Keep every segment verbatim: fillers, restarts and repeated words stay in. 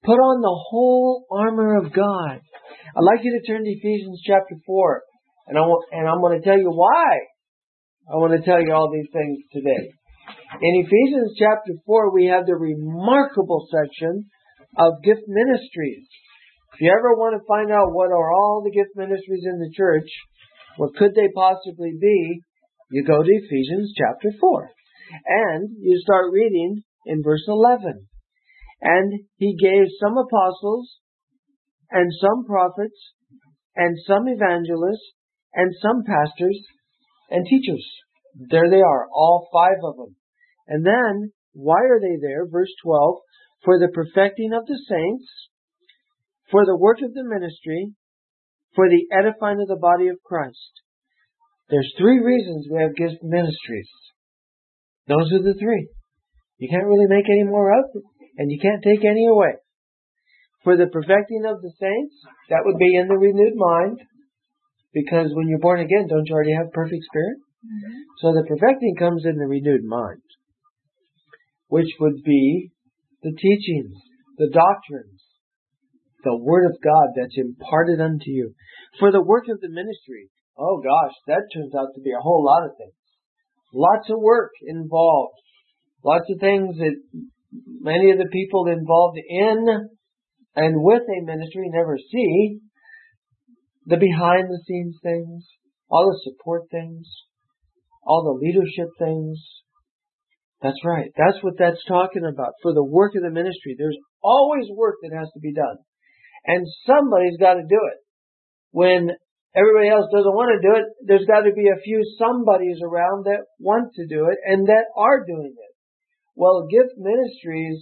Put on the whole armor of God. I'd like you to turn to Ephesians chapter four. And, I want, and I'm going to tell you why I want to tell you all these things today. In Ephesians chapter four, we have the remarkable section of gift ministries. If you ever want to find out what are all the gift ministries in the church, what could they possibly be, you go to Ephesians chapter four. And you start reading in verse eleven. And he gave some apostles, and some prophets, and some evangelists, and some pastors, and teachers. There they are, all five of them. And then, why are they there? Verse twelve, for the perfecting of the saints, for the work of the ministry, for the edifying of the body of Christ. There's three reasons we have gift ministries. Those are the three. You can't really make any more up, and you can't take any away. For the perfecting of the saints, that would be in the renewed mind, because when you're born again, don't you already have perfect spirit? Mm-hmm. So the perfecting comes in the renewed mind, which would be the teachings, the doctrines, the Word of God that's imparted unto you. For the work of the ministry, oh gosh, that turns out to be a whole lot of things. Lots of work involved. Lots of things that many of the people involved in and with a ministry never see. The behind the scenes things, all the support things, all the leadership things. That's right. That's what that's talking about. For the work of the ministry, there's always work that has to be done. And somebody's got to do it. When everybody else doesn't want to do it, there's got to be a few somebodies around that want to do it and that are doing it. Well, gift ministries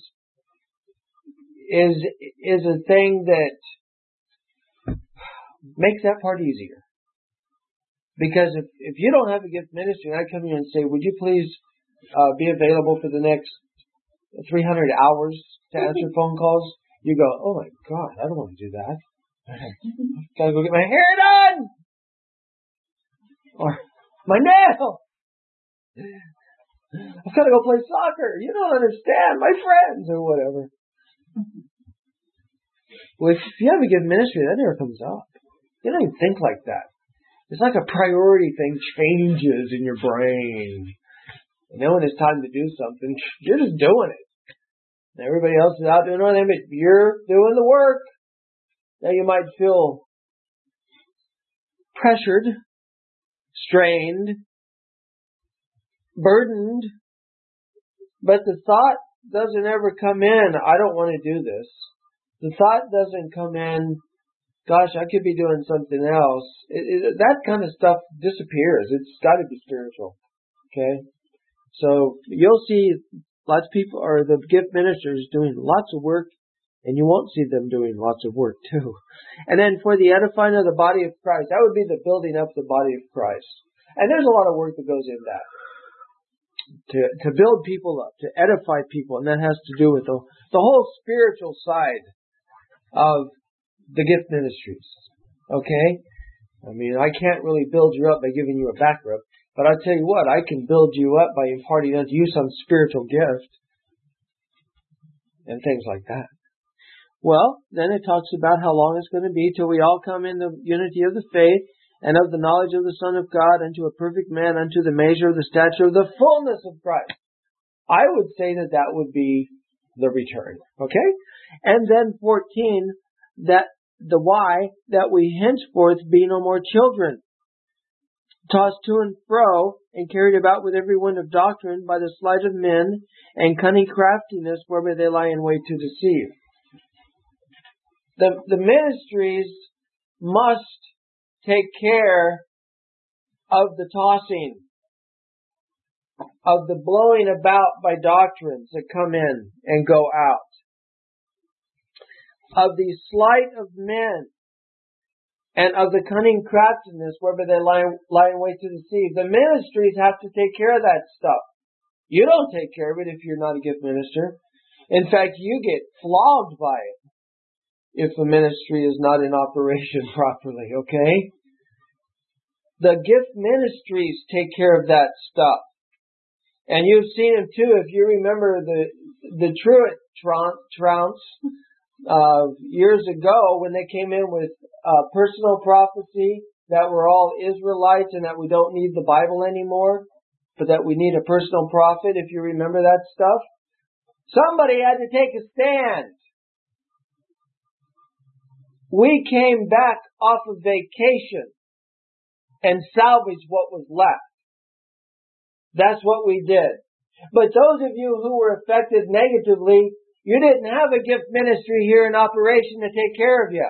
is is a thing that makes that part easier. Because if, if you don't have a gift ministry and I come here and say, would you please uh, be available for the next three hundred hours to answer phone calls? You go, oh my God, I don't want to do that. I've got to go get my hair done! Or my nail! I've got to go play soccer. You don't understand. My friends or whatever. Well, if you have a gift ministry, that never comes up. You don't even think like that. It's like a priority thing changes in your brain. And then when it's time to do something, you're just doing it. And everybody else is out doing it, but you're doing the work. Now you might feel pressured, strained, burdened, but the thought doesn't ever come in, I don't want to do this. The thought doesn't come in, gosh, I could be doing something else. It, it, that kind of stuff disappears. It's got to be spiritual. Okay? So you'll see lots of people, or the gift ministers, doing lots of work, and you won't see them doing lots of work too. And then for the edifying of the body of Christ, that would be the building up the body of Christ. And there's a lot of work that goes in that. To, to build people up, to edify people, and that has to do with the, the whole spiritual side of the gift ministries. Okay? I mean, I can't really build you up by giving you a back rub, but I'll tell you what, I can build you up by imparting unto you some spiritual gift and things like that. Well, then it talks about how long it's going to be till we all come in the unity of the faith and of the knowledge of the Son of God, unto a perfect man, unto the measure of the stature of the fullness of Christ. I would say that that would be the return. Okay? And then fourteen, that the why, that we henceforth be no more children, tossed to and fro, and carried about with every wind of doctrine by the sleight of men, and cunning craftiness whereby they lie in wait to deceive. The, the ministries must take care of the tossing, of the blowing about by doctrines that come in and go out, of the sleight of men, and of the cunning craftiness whereby they lie, lie in wait to deceive. The ministries have to take care of that stuff. You don't take care of it if you're not a gift minister. In fact, you get flogged by it if the ministry is not in operation properly, okay? The gift ministries take care of that stuff. And you've seen them too, if you remember the the truant trounce, uh, years ago when they came in with uh, personal prophecy that we're all Israelites and that we don't need the Bible anymore, but that we need a personal prophet, if you remember that stuff. Somebody had to take a stand. We came back off of vacation and salvaged what was left. That's what we did. But those of you who were affected negatively, you didn't have a gift ministry here in operation to take care of you.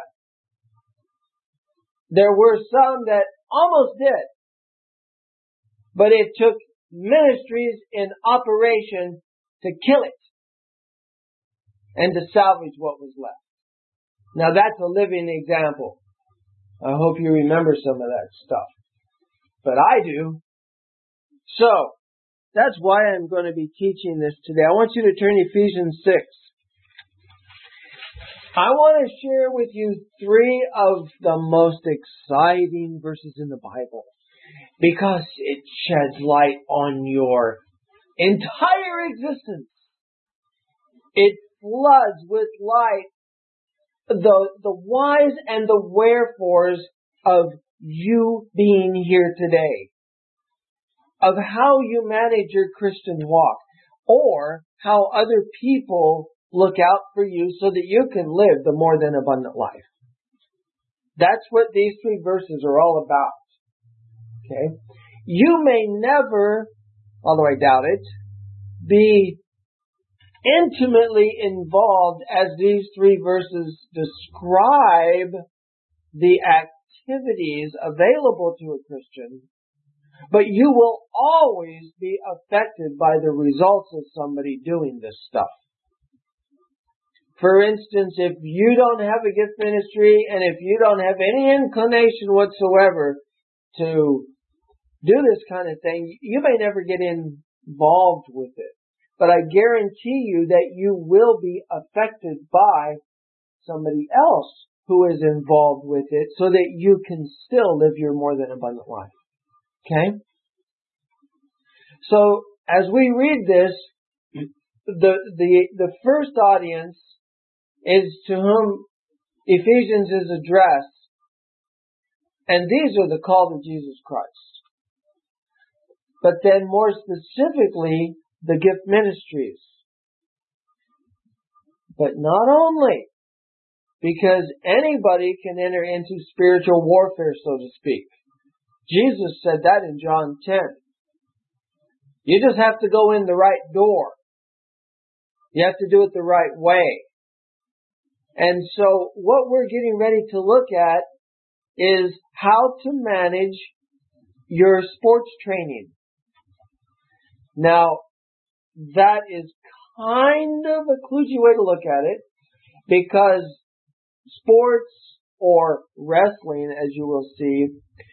There were some that almost did. But it took ministries in operation to kill it and to salvage what was left. Now that's a living example. I hope you remember some of that stuff. But I do. So, that's why I'm going to be teaching this today. I want you to turn to Ephesians six. I want to share with you three of the most exciting verses in the Bible, because it sheds light on your entire existence. It floods with light the, the whys and the wherefores of you being here today, of how you manage your Christian walk, or how other people look out for you so that you can live the more than abundant life. That's what these three verses are all about. Okay? You may never, although I doubt it, be intimately involved as these three verses describe the activities available to a Christian, but you will always be affected by the results of somebody doing this stuff. For instance, if you don't have a gift ministry and if you don't have any inclination whatsoever to do this kind of thing, you may never get involved with it. But I guarantee you that you will be affected by somebody else who is involved with it so that you can still live your more than abundant life. Okay? So, as we read this, the, the, the first audience is to whom Ephesians is addressed, and these are the called of Jesus Christ. But then more specifically, the gift ministries. But not only, because anybody can enter into spiritual warfare, so to speak. Jesus said that in John ten. You just have to go in the right door. You have to do it the right way. And so what we're getting ready to look at is how to manage your sports training. Now, that is kind of a kludgy way to look at it, because sports or wrestling, as you will see,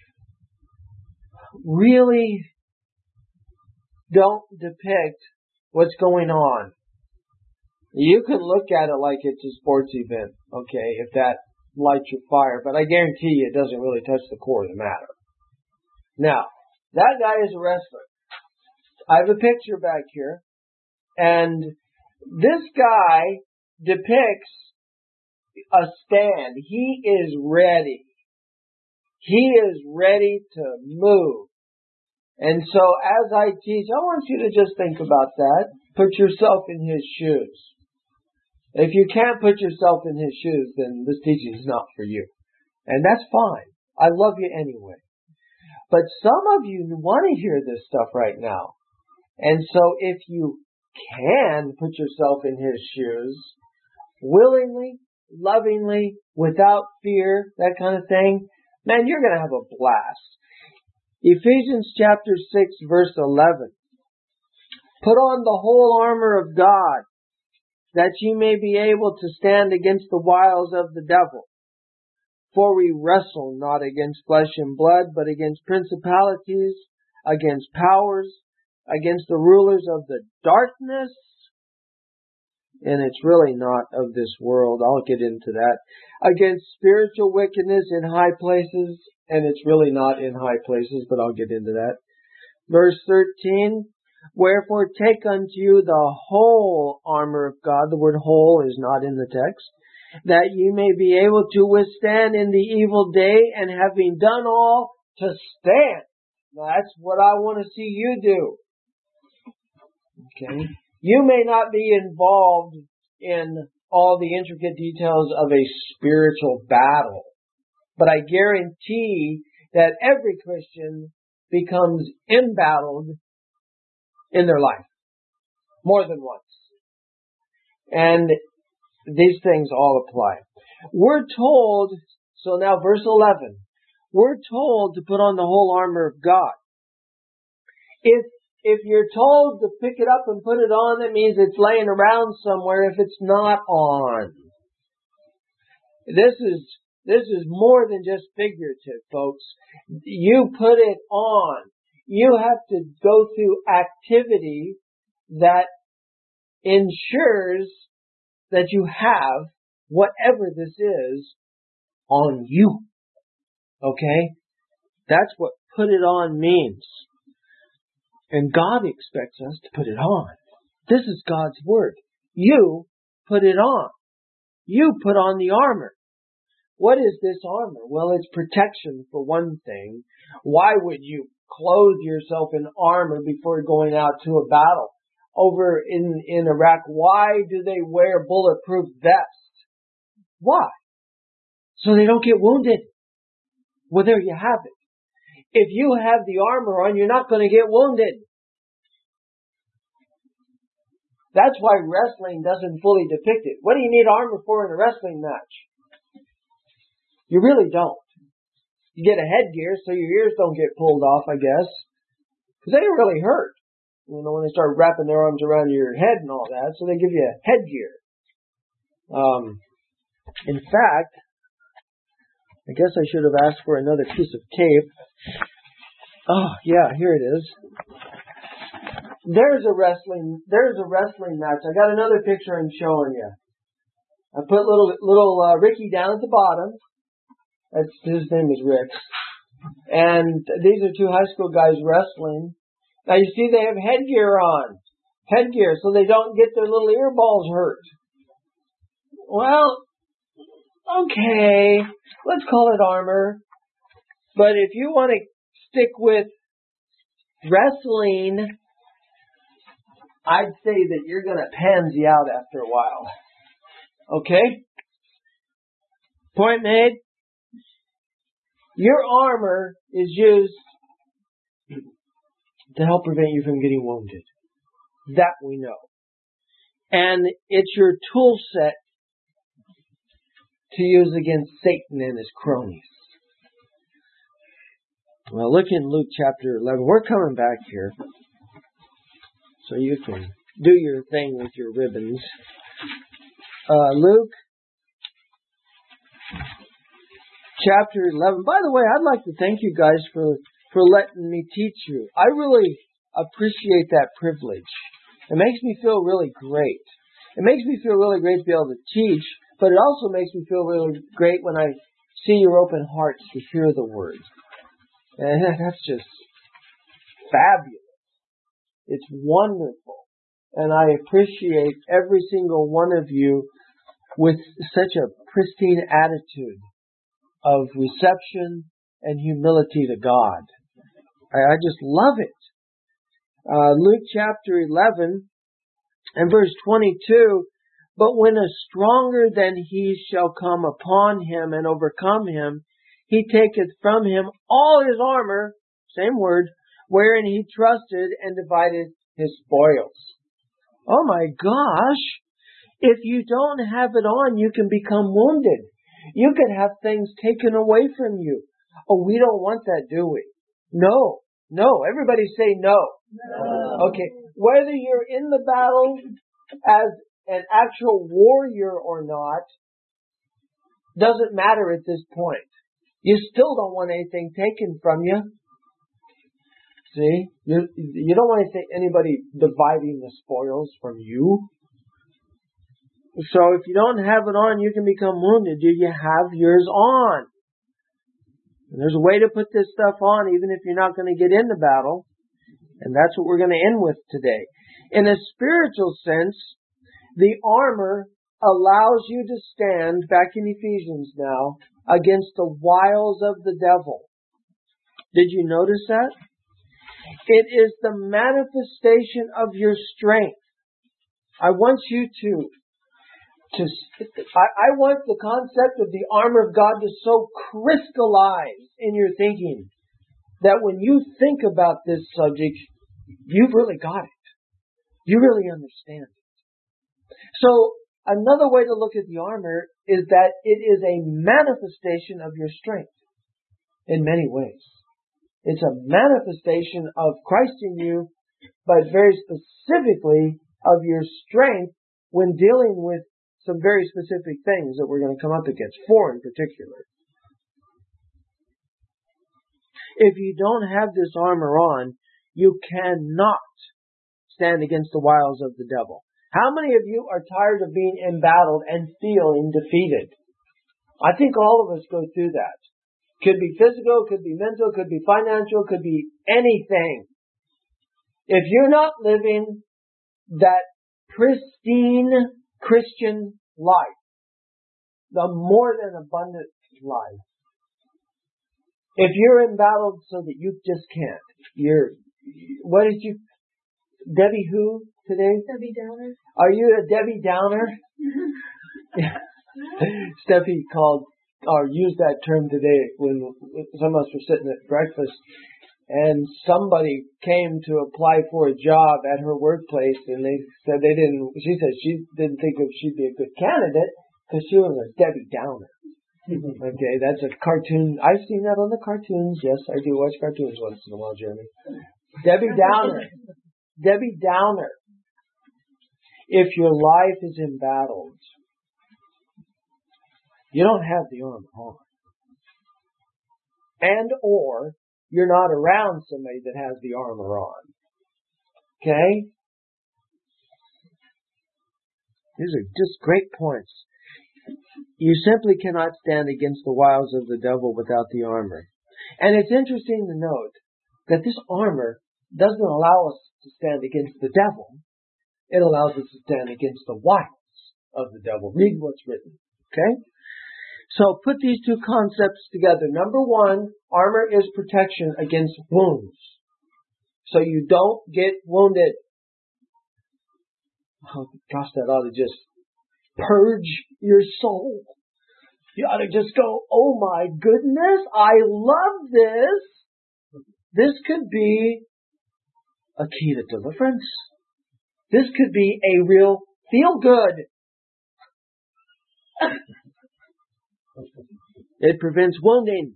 really don't depict what's going on. You can look at it like it's a sports event, okay, if that lights your fire, but I guarantee you it doesn't really touch the core of the matter. Now, that guy is a wrestler. I have a picture back here, and this guy depicts a stand. He is ready. He is ready to move. And so as I teach, I want you to just think about that. Put yourself in his shoes. If you can't put yourself in his shoes, then this teaching is not for you. And that's fine. I love you anyway. But some of you want to hear this stuff right now. And so if you can put yourself in his shoes, willingly, lovingly, without fear, that kind of thing, man, you're going to have a blast. Ephesians chapter six, verse eleven. Put on the whole armor of God, that you may be able to stand against the wiles of the devil. For we wrestle not against flesh and blood, but against principalities, against powers, against the rulers of the darkness. And it's really not of this world. I'll get into that. Against spiritual wickedness in high places. And it's really not in high places, but I'll get into that. Verse thirteen. Wherefore take unto you the whole armor of God. The word whole is not in the text. that you may be able to withstand in the evil day, and having done all, to stand. That's what I want to see you do. Okay? You may not be involved in all the intricate details of a spiritual battle, but I guarantee that every Christian becomes embattled in their life. More than once. And these things all apply. We're told, so now verse eleven, we're told to put on the whole armor of God. If if you're told to pick it up and put it on, that means it's laying around somewhere if it's not on. This is this is more than just figurative, folks. You put it on. You have to go through activity that ensures that you have whatever this is on you. Okay? That's what put it on means. And God expects us to put it on. This is God's word. You put it on. You put on the armor. What is this armor? Well, it's protection for one thing. Why would you clothe yourself in armor before going out to a battle? Over in, in Iraq, why do they wear bulletproof vests? Why? So they don't get wounded. Well, there you have it. If you have the armor on, you're not going to get wounded. That's why wrestling doesn't fully depict it. What do you need armor for in a wrestling match? You really don't. You get a headgear so your ears don't get pulled off, I guess. Because they really hurt. You know, when they start wrapping their arms around your head and all that. So they give you a headgear. Um, in fact, I guess I should have asked for another piece of tape. Oh, yeah, here it is. There's a wrestling, there's a wrestling match. I got another picture I'm showing you. I put little, little, uh, Ricky down at the bottom. That's, his name is Rick. And these are two high school guys wrestling. Now you see they have headgear on. Headgear so they don't get their little ear balls hurt. Well, okay, let's call it armor. But if you want to stick with wrestling, I'd say that you're going to pansy out after a while. Okay? Point made. Your armor is used to help prevent you from getting wounded. That we know. And it's your tool set to use against Satan and his cronies. Well, look in Luke chapter eleven. We're coming back here so you can do your thing with your ribbons. Uh, Luke chapter eleven. By the way, I'd like to thank you guys for, for letting me teach you. I really appreciate that privilege. It makes me feel really great. It makes me feel really great to be able to teach, but it also makes me feel really great when I see your open hearts to hear the word. And that's just fabulous. It's wonderful. And I appreciate every single one of you with such a pristine attitude of reception and humility to God. I, I just love it. Uh, Luke chapter eleven and verse twenty-two, but when a stronger than he shall come upon him and overcome him, he taketh from him all his armor, same word, wherein he trusted, and divided his spoils. Oh my gosh! If you don't have it on, you can become wounded. You could have things taken away from you. Oh, we don't want that, do we? No. No. Everybody say no. No. Okay. Whether you're in the battle as an actual warrior or not, doesn't matter at this point. You still don't want anything taken from you. See? You, you don't want anybody dividing the spoils from you. So if you don't have it on, you can become wounded. Do you have yours on? And there's a way to put this stuff on even if you're not going to get in the battle. And that's what we're going to end with today. In a spiritual sense, the armor allows you to stand, back in Ephesians now, against the wiles of the devil. Did you notice that? It is the manifestation of your strength. I want you to, to I, I want the concept of the armor of God to so crystallize in your thinking that when you think about this subject, you've really got it. You really understand it. So, another way to look at the armor is that it is a manifestation of your strength in many ways. It's a manifestation of Christ in you, but very specifically of your strength when dealing with some very specific things that we're going to come up against, four in particular. If you don't have this armor on, you cannot stand against the wiles of the devil. How many of you are tired of being embattled and feeling defeated? I think all of us go through that. Could be physical, could be mental, could be financial, could be anything. If you're not living that pristine Christian life, the more than abundant life, if you're embattled so that you just can't, you're, what did you, Debbie who today? Debbie Downer. Are you a Debbie Downer? Steffi called, or used that term today when some of us were sitting at breakfast and somebody came to apply for a job at her workplace and they said they didn't, she said she didn't think if she'd be a good candidate because she was a Debbie Downer. Okay, that's a cartoon. I've seen that on the cartoons. Yes, I do watch cartoons once in a while, Jeremy. Debbie Downer. Debbie Downer. If your life is embattled, you don't have the armor on. And or you're not around somebody that has the armor on. Okay? These are just great points. You simply cannot stand against the wiles of the devil without the armor. And it's interesting to note that this armor doesn't allow us to stand against the devil. It allows us to stand against the wiles of the devil. Read what's written. Okay? So put these two concepts together. Number one, armor is protection against wounds. So you don't get wounded. Oh gosh, that ought to just purge your soul. You ought to just go, oh my goodness, I love this. This could be a key to deliverance. This could be a real feel good. It prevents wounding.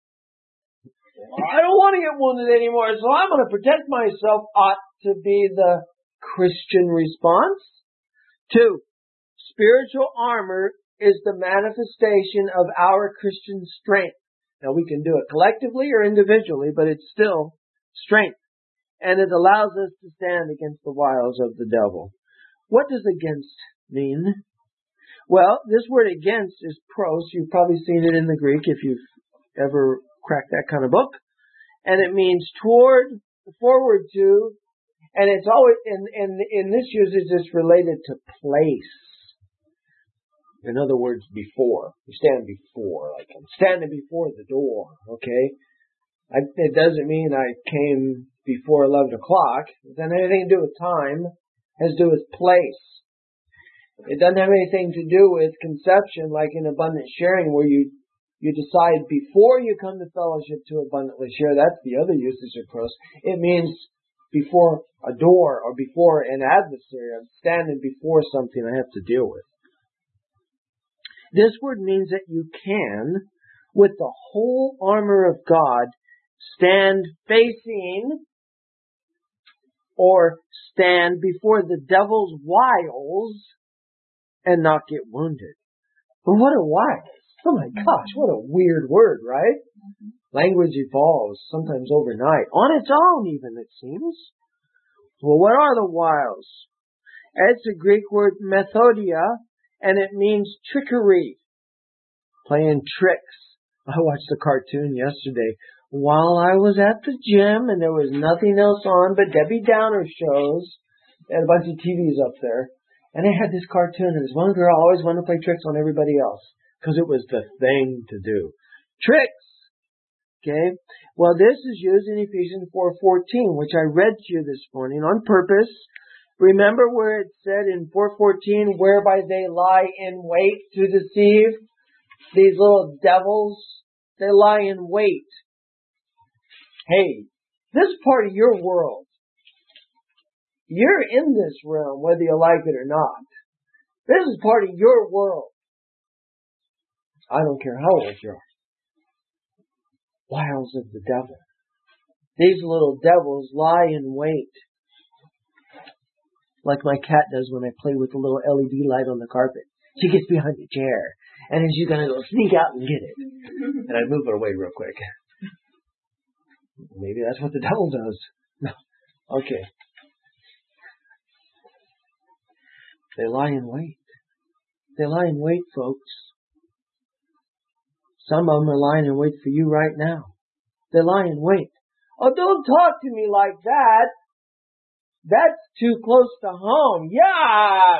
I don't want to get wounded anymore, so I'm going to protect myself ought to be the Christian response. Two, spiritual armor is the manifestation of our Christian strength. Now we can do it collectively or individually, but it's still strength. And it allows us to stand against the wiles of the devil. What does against mean? Well, this word against is pros. You've probably seen it in the Greek if you've ever cracked that kind of book. And it means toward, forward to, and it's always, in, in, in this usage, it's related to place. In other words, before. You stand before, like I'm standing before the door, okay? I, it doesn't mean I came before eleven o'clock. It doesn't have anything to do with time. It has to do with place. It doesn't have anything to do with conception like in abundant sharing where you, you decide before you come to fellowship to abundantly share. That's the other usage of pros. It means before a door or before an adversary. I'm standing before something I have to deal with. This word means that you can, with the whole armor of God, stand facing or stand before the devil's wiles and not get wounded. But what are wiles? Oh my gosh, what a weird word, right? Language evolves, sometimes overnight. On its own even, it seems. Well, what are the wiles? It's a Greek word, methodia, and it means trickery. Playing tricks. I watched a cartoon yesterday while I was at the gym and there was nothing else on but Debbie Downer shows and a bunch of T Vs up there. And they had this cartoon, and this one girl always wanted to play tricks on everybody else. Because it was the thing to do. Tricks! Okay? Well, this is used in Ephesians four fourteen, which I read to you this morning on purpose. Remember where it said in four fourteen, whereby they lie in wait to deceive? These little devils, they lie in wait. Hey, this is part of your world. You're in this realm, whether you like it or not. This is part of your world. I don't care how old you are. Wiles of the devil. These little devils lie in wait. Like my cat does when I play with the little L E D light on the carpet. She gets behind the chair. And then she's going to go sneak out and get it. And I move her away real quick. Maybe that's what the devil does. No. Okay. They lie in wait. They lie in wait, folks. Some of them are lying in wait for you right now. They lie in wait. Oh, don't talk to me like that. That's too close to home. Yuck!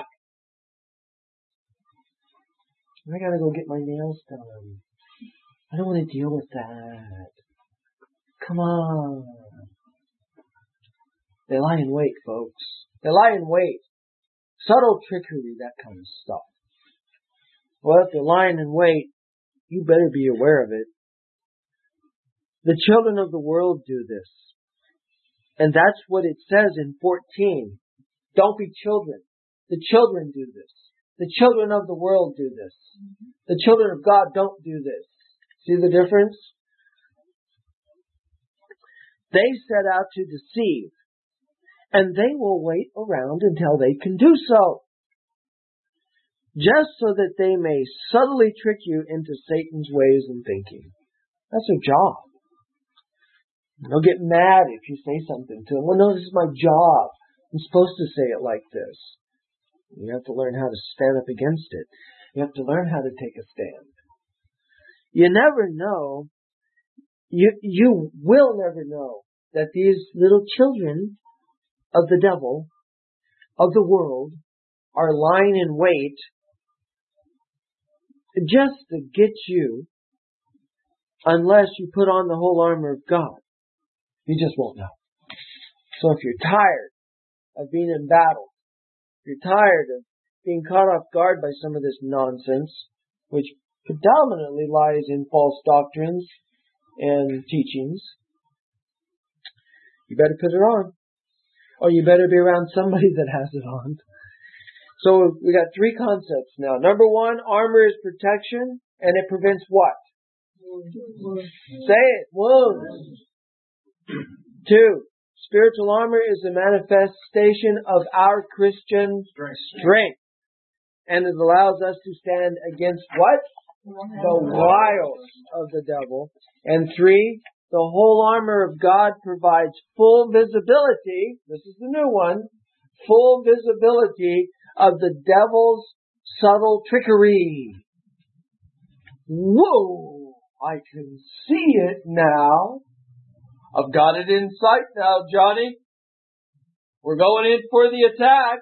I gotta go get my nails done. I don't want to deal with that. Come on. They lie in wait, folks. They lie in wait. Subtle trickery, that kind of stuff. Well, if they're lying in wait, you better be aware of it. The children of the world do this. And that's what it says in fourteen. Don't be children. The children do this. The children of the world do this. The children of God don't do this. See the difference? They set out to deceive. And they will wait around until they can do so. Just so that they may subtly trick you into Satan's ways and thinking. That's their job. They'll get mad if you say something to them. Well, no, this is my job. I'm supposed to say it like this. You have to learn how to stand up against it. You have to learn how to take a stand. You never know. You, you will never know that these little children of the devil, of the world, are lying in wait just to get you unless you put on the whole armor of God. You just won't know. So if you're tired of being in battle, if you're tired of being caught off guard by some of this nonsense, which predominantly lies in false doctrines and teachings, you better put it on. Or you better be around somebody that has it on. So we got three concepts now. Number one, armor is protection, and it prevents what? Wounds. Say it, wounds. Two, spiritual armor is the manifestation of our Christian strength. strength. And it allows us to stand against what? The wiles of the devil. And three, the whole armor of God provides full visibility. This is the new one. Full visibility of the devil's subtle trickery. Whoa! I can see it now. I've got it in sight now, Johnny. We're going in for the attack.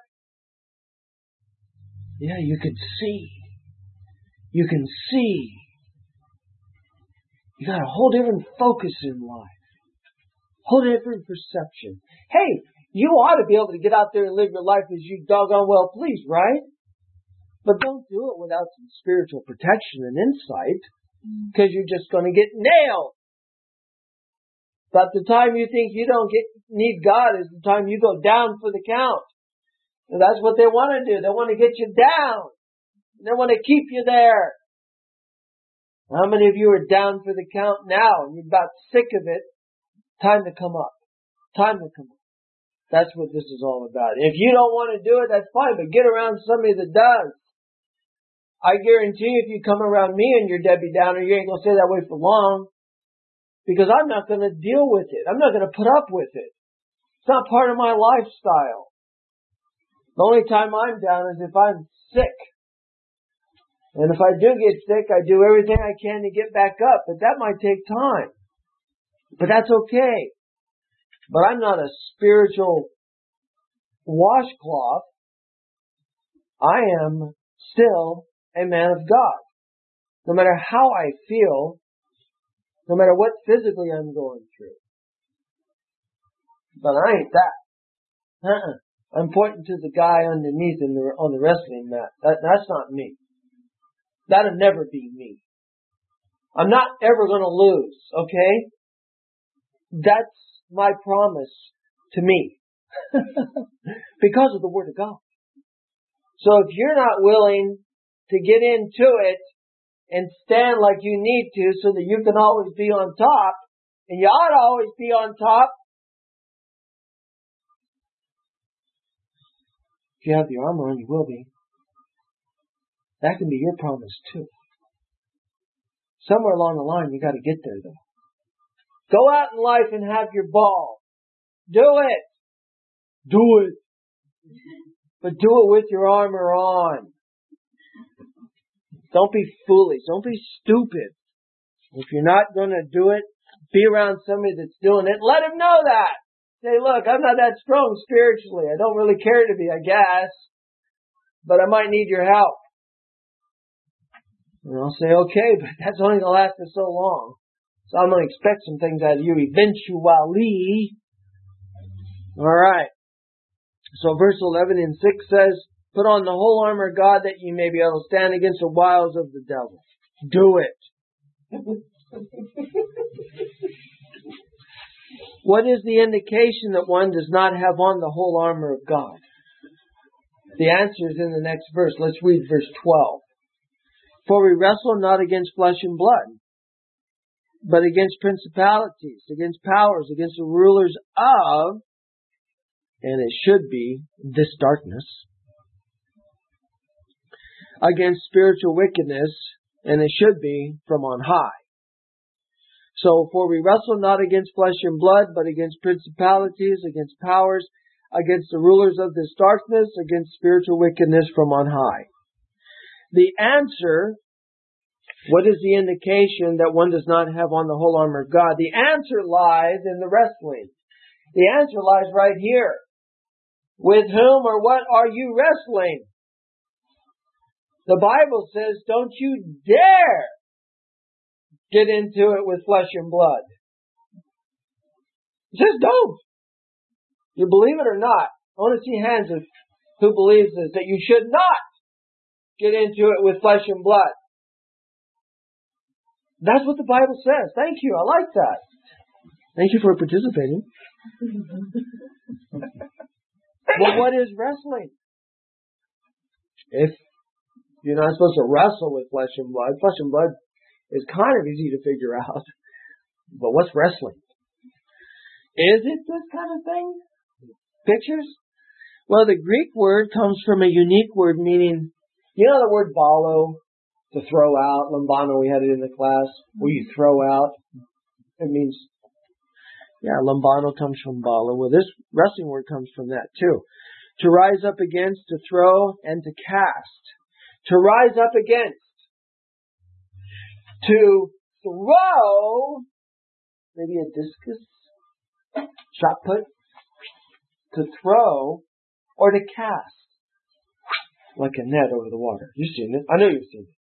Yeah, you can see. You can see. You got a whole different focus in life. Whole different perception. Hey, you ought to be able to get out there and live your life as you doggone well please, right? But don't do it without some spiritual protection and insight, because you're just going to get nailed. But the time you think you don't get need God is the time you go down for the count. And that's what they want to do. They want to get you down. They want to keep you there. How many of you are down for the count now and you're about sick of it? Time to come up. Time to come up. That's what this is all about. If you don't want to do it, that's fine, but get around somebody that does. I guarantee you, if you come around me and you're Debbie Downer, you ain't going to stay that way for long. Because I'm not going to deal with it. I'm not going to put up with it. It's not part of my lifestyle. The only time I'm down is if I'm sick. And if I do get sick, I do everything I can to get back up. But that might take time. But that's okay. But I'm not a spiritual washcloth I am still a man of God. No matter how I feel, no matter what physically I'm going through. But I ain't that. Uh-uh. I'm pointing to the guy underneath in the, on the wrestling mat. That, that's not me. That'll never be me. I'm not ever going to lose, okay? That's my promise to me. Because of the Word of God. So if you're not willing to get into it and stand like you need to so that you can always be on top, and you ought to always be on top, if you have the armor on, you will be. That can be your promise too. Somewhere along the line, you got to get there though. Go out in life and have your ball. Do it. Do it. But do it with your armor on. Don't be foolish. Don't be stupid. If you're not going to do it, be around somebody that's doing it. Let him know that. Say, look, I'm not that strong spiritually. I don't really care to be, I guess. But I might need your help. And I'll say, okay, but that's only going to last for so long. So I'm going to expect some things out of you eventually. Alright. So verse eleven and six says, put on the whole armor of God that you may be able to stand against the wiles of the devil. Do it. What is the indication that one does not have on the whole armor of God? The answer is in the next verse. Let's read verse twelve. For we wrestle not against flesh and blood, but against principalities, against powers, against the rulers of, and it should be, this darkness, against spiritual wickedness, and it should be, from on high. So, for we wrestle not against flesh and blood, but against principalities, against powers, against the rulers of this darkness, against spiritual wickedness from on high. The answer, what is the indication that one does not have on the whole armor of God? The answer lies in the wrestling. The answer lies right here. With whom or what are you wrestling? The Bible says, don't you dare get into it with flesh and blood. It says don't. You believe it or not? I want to see hands of who believes this, that you should not get into it with flesh and blood. That's what the Bible says. Thank you. I like that. Thank you for participating. But what is wrestling? If you're not supposed to wrestle with flesh and blood, flesh and blood is kind of easy to figure out. But what's wrestling? Is it this kind of thing? Pictures? Well, the Greek word comes from a unique word meaning, you know the word balo, to throw out. Lambano, we had it in the class, where you throw out. It means, yeah, lambano comes from balo. Well, this wrestling word comes from that too. To rise up against, to throw, and to cast. To rise up against. To throw, maybe a discus, shot put. To throw, or to cast. Like a net over the water. You've seen it. I know you've seen it.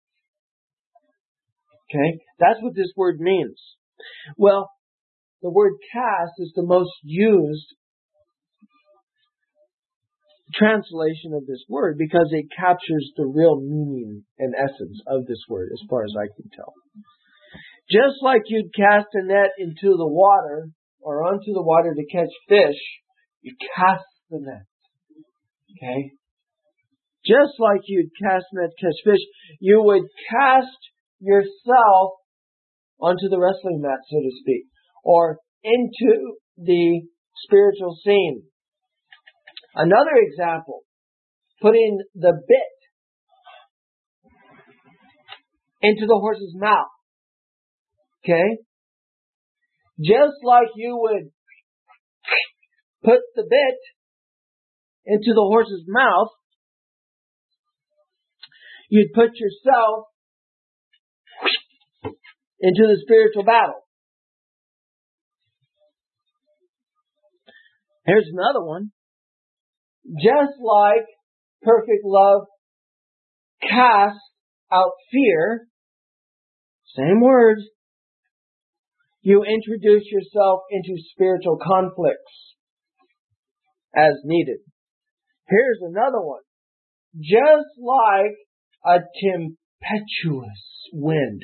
Okay? That's what this word means. Well, the word cast is the most used translation of this word because it captures the real meaning and essence of this word as far as I can tell. Just like you'd cast a net into the water or onto the water to catch fish, you cast the net. Okay? Just like you'd cast a net to catch fish, you would cast yourself onto the wrestling mat, so to speak, or into the spiritual scene. Another example, putting the bit into the horse's mouth. Okay? Just like you would put the bit into the horse's mouth, you'd put yourself into the spiritual battle. Here's another one. Just like perfect love cast out fear. Same word. You introduce yourself into spiritual conflicts as needed. Here's another one. Just like a tempestuous wind.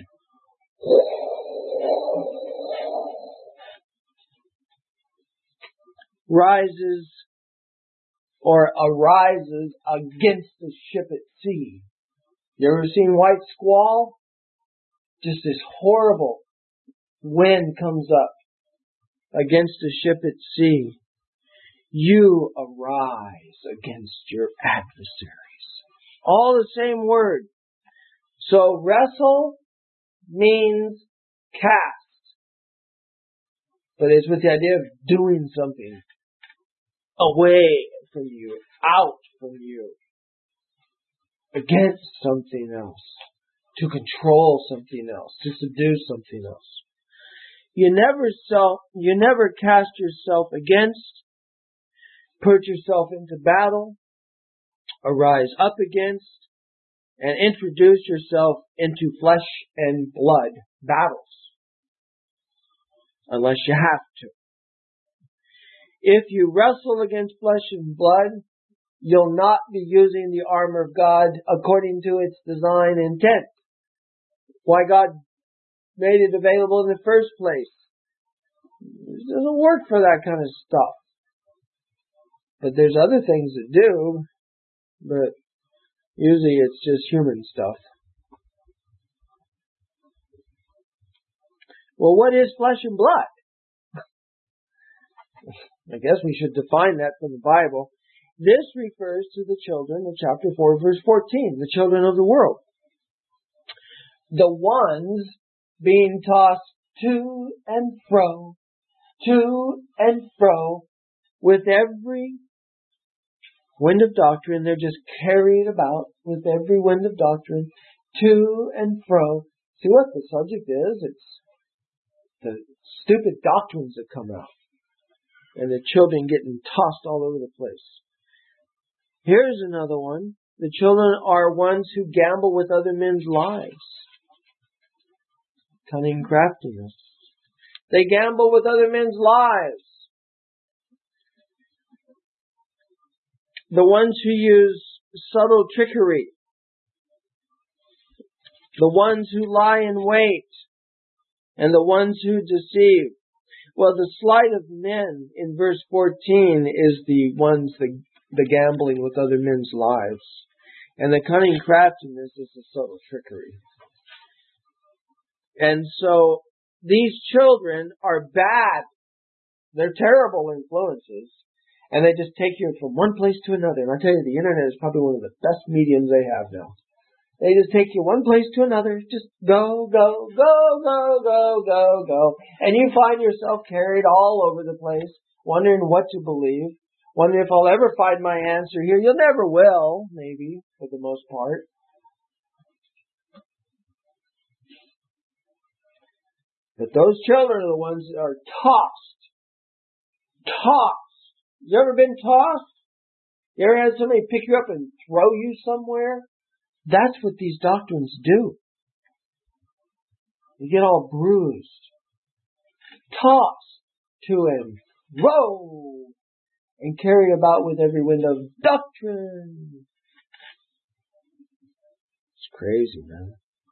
Rises or arises against the ship at sea. You ever seen white squall? Just this horrible wind comes up against the ship at sea. You arise against your adversaries. All the same word. So wrestle means cast. But it's with the idea of doing something away from you, out from you, against something else, to control something else, to subdue something else. You never self, you never cast yourself against, put yourself into battle, arise up against, and introduce yourself into flesh and blood battles. Unless you have to. If you wrestle against flesh and blood, you'll not be using the armor of God according to its design and intent. Why God made it available in the first place. It doesn't work for that kind of stuff. But there's other things that do, but usually it's just human stuff. Well, what is flesh and blood? I guess we should define that from the Bible. This refers to the children of chapter four, verse fourteen, the children of the world. The ones being tossed to and fro, to and fro, with every wind of doctrine. They're just carried about with every wind of doctrine, to and fro. See what the subject is? It's the stupid doctrines that come out. And the children getting tossed all over the place. Here's another one. The children are ones who gamble with other men's lives. Cunning craftiness. They gamble with other men's lives. The ones who use subtle trickery. The ones who lie in wait. And the ones who deceive. Well, the sleight of men in verse fourteen is the ones, the, the gambling with other men's lives. And the cunning craftiness is the subtle trickery. And so, these children are bad. They're terrible influences. And they just take you from one place to another. And I tell you, the internet is probably one of the best mediums they have now. They just take you one place to another. Just go, go, go, go, go, go, go. And you find yourself carried all over the place, wondering what to believe, wondering if I'll ever find my answer here. You'll never will, maybe, for the most part. But those children are the ones that are tossed. Tossed. You ever been tossed? You ever had somebody pick you up and throw you somewhere? That's what these doctrines do. You get all bruised, tossed to and fro, and carried about with every wind of doctrine. It's crazy, man.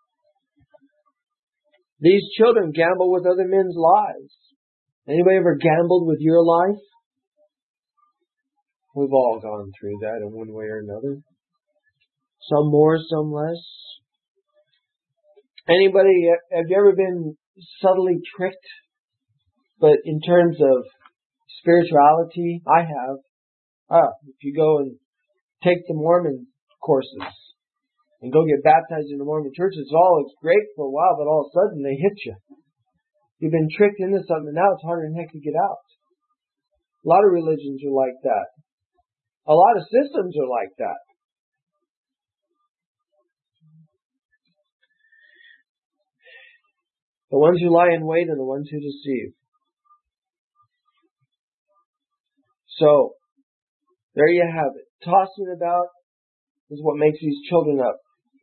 These children gamble with other men's lives. Anybody ever gambled with your life? We've all gone through that in one way or another. Some more, some less. Anybody, have you ever been subtly tricked? But in terms of spirituality, I have. Ah, if you go and take the Mormon courses and go get baptized in the Mormon church, it's all, it's great for a while, but all of a sudden they hit you. You've been tricked into something, and now it's harder than heck to get out. A lot of religions are like that. A lot of systems are like that. The ones who lie in wait and the ones who deceive. So, there you have it. Tossing about is what makes these children up.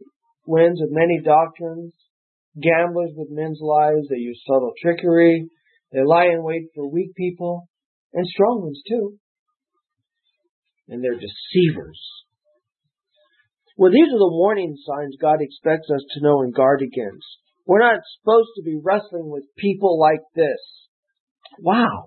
winds of many doctrines, gamblers with men's lives. They use subtle trickery. They lie in wait for weak people and strong ones too. And they're deceivers. Well, these are the warning signs God expects us to know and guard against. We're not supposed to be wrestling with people like this. Wow.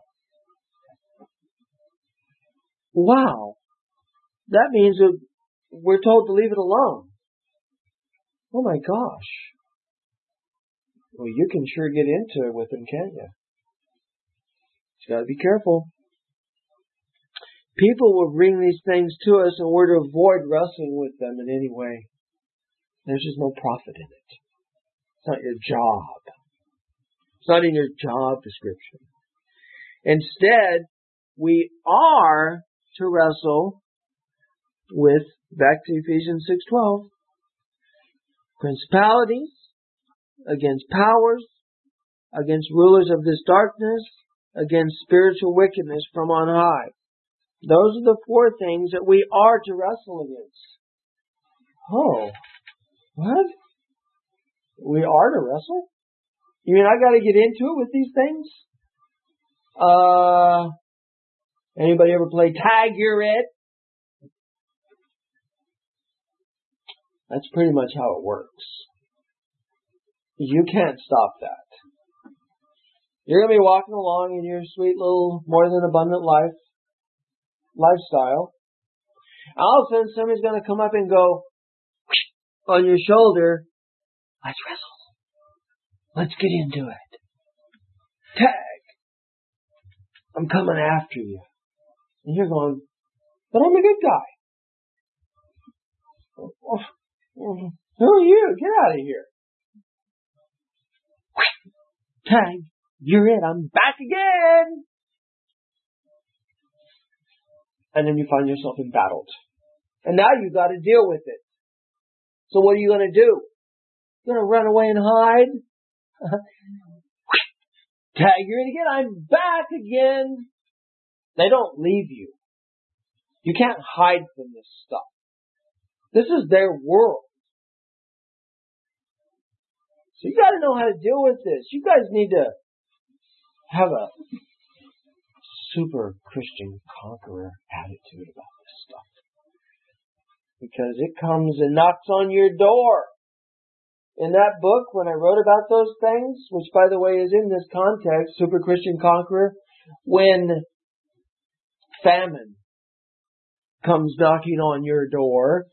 Wow. That means that we're told to leave it alone. Oh my gosh. Well, you can sure get into it with them, can't you? You gotta be careful. People will bring these things to us and we're to avoid wrestling with them in any way. There's just no profit in it. It's not your job. It's not in your job description. Instead, we are to wrestle with, back to Ephesians six twelve, principalities, against powers, against rulers of this darkness, against spiritual wickedness from on high. Those are the four things that we are to wrestle against. Oh, what? We are to wrestle? You mean I got to get into it with these things? Uh, anybody ever play tag? You're it. That's pretty much how it works. You can't stop that. You're going to be walking along in your sweet little more than abundant life, lifestyle. All of a sudden somebody's going to come up and go on your shoulder, let's wrestle. Let's get into it. Tag. I'm coming after you. And you're going, but I'm a good guy. Who are you? Get out of here. Tag. You're it. I'm back again. And then you find yourself embattled. And now you've got to deal with it. So what are you going to do? You're going to run away and hide? Tag, you're it again. I'm back again. They don't leave you. You can't hide from this stuff. This is their world. So you got to know how to deal with this. You guys need to have a super Christian conqueror attitude about this stuff. Because it comes and knocks on your door. In that book, when I wrote about those things, which by the way is in this context, Super Christian Conqueror, when famine comes knocking on your door,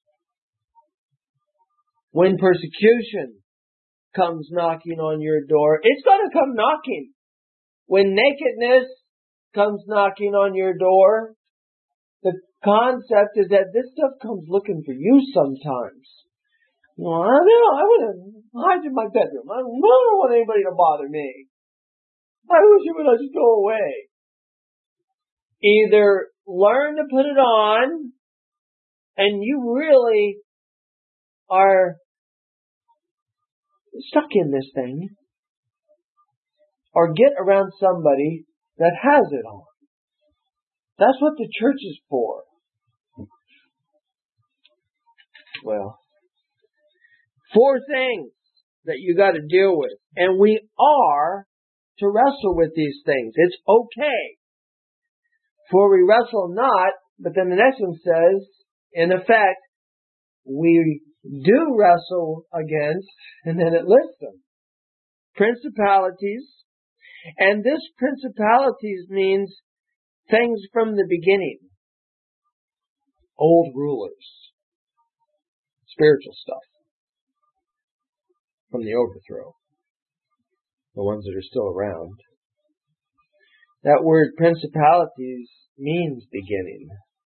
when persecution comes knocking on your door, it's going to come knocking. When nakedness comes knocking on your door, the concept is that this stuff comes looking for you sometimes. Well, I know, I would have hide in my bedroom. I don't want anybody to bother me. I wish you would just go away. Either learn to put it on, and you really are stuck in this thing, or get around somebody that has it on. That's what the church is for. Well, four things that you got to deal with. And we are to wrestle with these things. It's okay. For we wrestle not, but then the next one says, in effect, we do wrestle against, and then it lists them. Principalities. And this principalities means things from the beginning. Old rulers. Spiritual stuff. From the overthrow. The ones that are still around. That word principalities means beginning.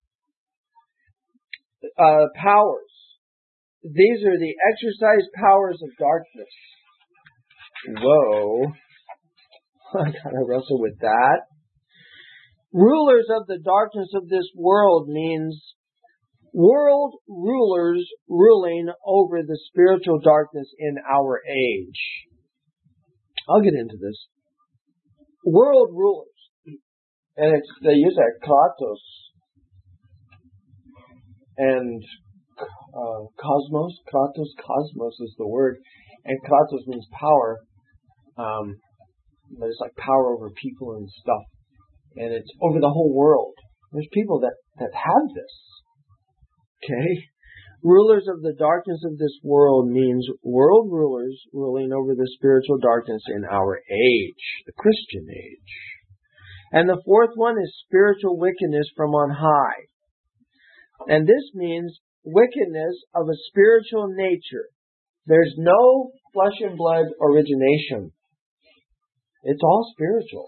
Uh, powers. These are the exercise powers of darkness. Whoa. I gotta wrestle with that. Rulers of the darkness of this world means world rulers ruling over the spiritual darkness in our age. I'll get into this. World rulers. And it's, they use that kratos. And uh, cosmos. Kratos, cosmos is the word. And kratos means power. Um, but it's like power over people and stuff. And it's over the whole world. There's people that, that have this. Okay? Rulers of the darkness of this world means world rulers ruling over the spiritual darkness in our age, the Christian age. And the fourth one is spiritual wickedness from on high. And this means wickedness of a spiritual nature. There's no flesh and blood origination. It's all spiritual.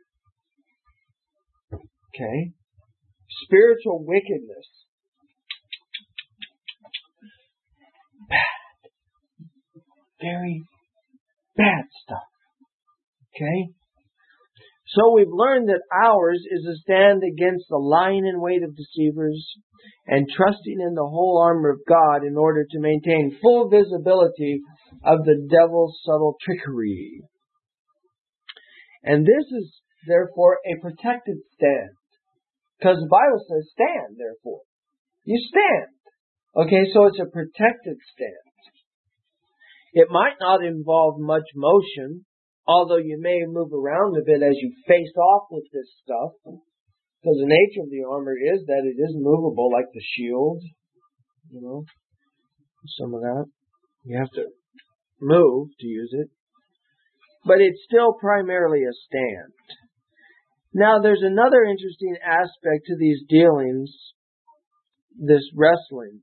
Okay? Spiritual wickedness. Bad. Very bad stuff. Okay? So we've learned that ours is a stand against the lying in wait of deceivers and trusting in the whole armor of God in order to maintain full visibility of the devil's subtle trickery. And this is therefore a protected stand. Because the Bible says stand, therefore. You stand. Okay, so it's a protected stand. It might not involve much motion, although you may move around a bit as you face off with this stuff. Because the nature of the armor is that it is movable, like the shield. You know, some of that. You have to move to use it. But it's still primarily a stand. Now, there's another interesting aspect to these dealings, this wrestling.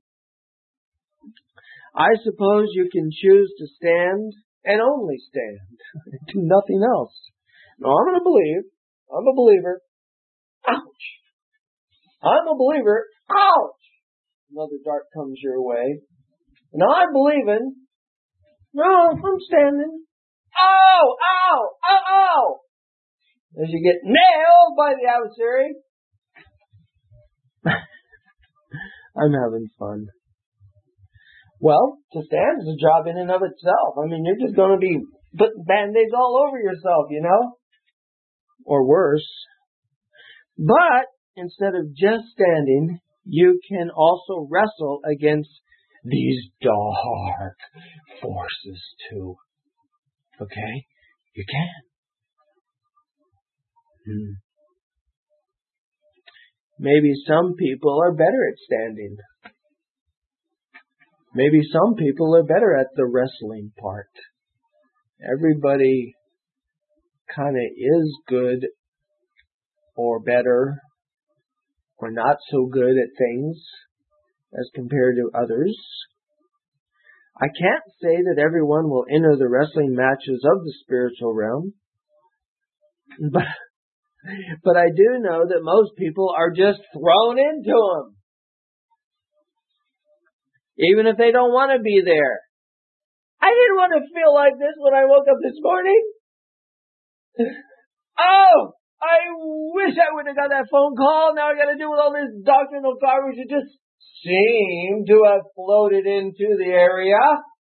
I suppose you can choose to stand and only stand. Do nothing else. No, I'm going to believe. I'm a believer. Ouch! I'm a believer. Ouch! Another dart comes your way. And I'm believing. No, I'm standing. Ow! Ow! Ow! Ow! As you get nailed by the adversary. I'm having fun. Well, to stand is a job in and of itself. I mean, you're just going to be putting band-aids all over yourself, you know? Or worse. But instead of just standing, you can also wrestle against these dark forces too. Okay? You can. Hmm. Maybe some people are better at standing. Maybe some people are better at the wrestling part. Everybody kind of is good or better or not so good at things as compared to others. I can't say that everyone will enter the wrestling matches of the spiritual realm, but but I do know that most people are just thrown into them. Even if they don't want to be there. I didn't want to feel like this when I woke up this morning. Oh, I wish I would have got that phone call. Now I got to deal with all this doctrinal garbage that just seemed to have floated into the area.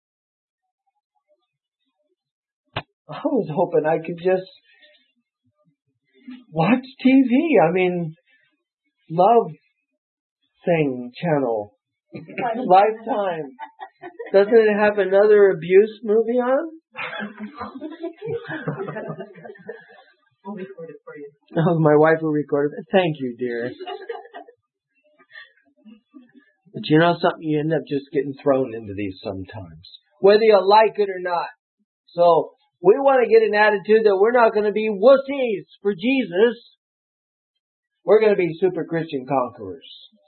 I was hoping I could just watch T V. I mean, Love Thing channel. Lifetime. Doesn't it have another abuse movie on? I'll record it for you. Oh, my wife will record it. Thank you, dear. But you know something? You end up just getting thrown into these sometimes. Whether you like it or not. So, we want to get an attitude that we're not going to be wussies for Jesus. We're going to be super Christian conquerors.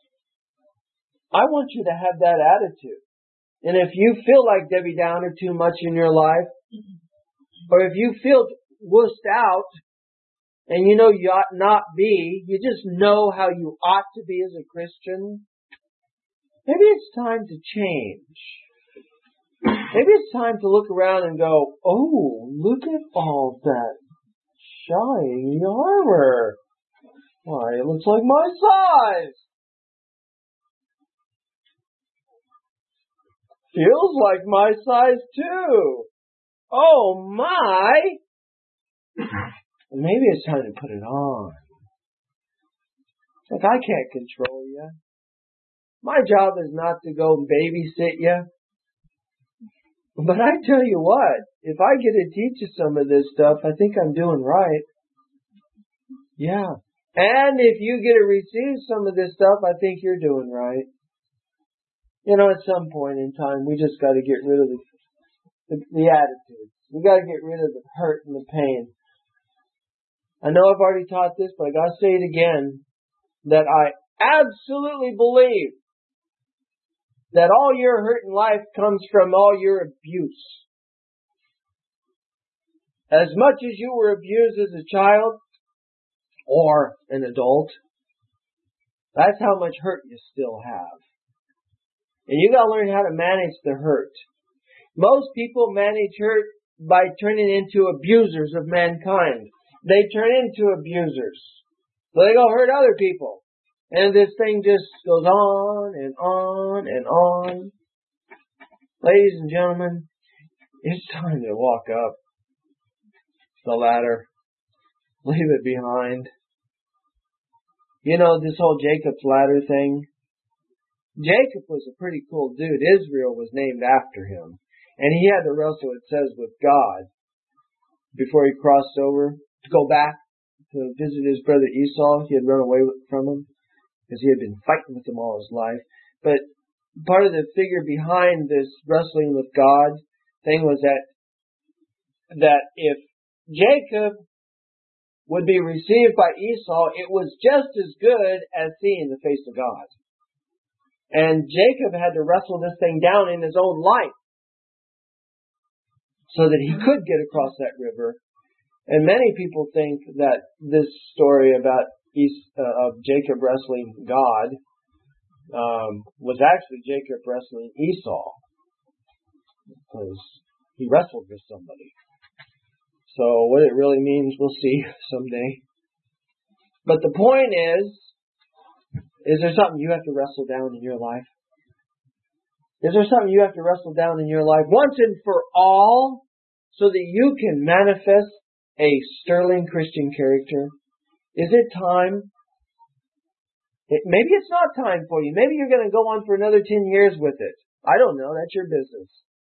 I want you to have that attitude. And if you feel like Debbie Downer too much in your life, or if you feel wussed out, and you know you ought not be, you just know how you ought to be as a Christian, maybe it's time to change. Maybe it's time to look around and go, oh, look at all that shiny armor. Why, it looks like my size. Feels like my size too. Oh my. Maybe it's time to put it on. Like, I can't control you. My job is not to go babysit you. But I tell you what, if I get to teach you some of this stuff, I think I'm doing right. Yeah. And if you get to receive some of this stuff, I think you're doing right. You know, at some point in time, we just got to get rid of the, the, the attitudes. We got to get rid of the hurt and the pain. I know I've already taught this, but I got to say it again, that I absolutely believe that all your hurt in life comes from all your abuse. As much as you were abused as a child or an adult, that's how much hurt you still have. And you got to learn how to manage the hurt. Most people manage hurt by turning into abusers of mankind. They turn into abusers. So they go hurt other people. And this thing just goes on and on and on. Ladies and gentlemen, it's time to walk up the ladder. Leave it behind. You know, this whole Jacob's ladder thing. Jacob was a pretty cool dude. Israel was named after him. And he had to wrestle, it says, with God before he crossed over to go back to visit his brother Esau. He had run away from him because he had been fighting with him all his life. But part of the figure behind this wrestling with God thing was that that if Jacob would be received by Esau, it was just as good as seeing the face of God. And Jacob had to wrestle this thing down in his own life so that he could get across that river. And many people think that this story about East, uh, of Jacob wrestling God um, was actually Jacob wrestling Esau, because he wrestled with somebody. So what it really means, we'll see someday. But the point is, is there something you have to wrestle down in your life? Is there something you have to wrestle down in your life once and for all so that you can manifest a sterling Christian character? Is it time? It, maybe it's not time for you. Maybe you're going to go on for another ten years with it. I don't know. That's your business.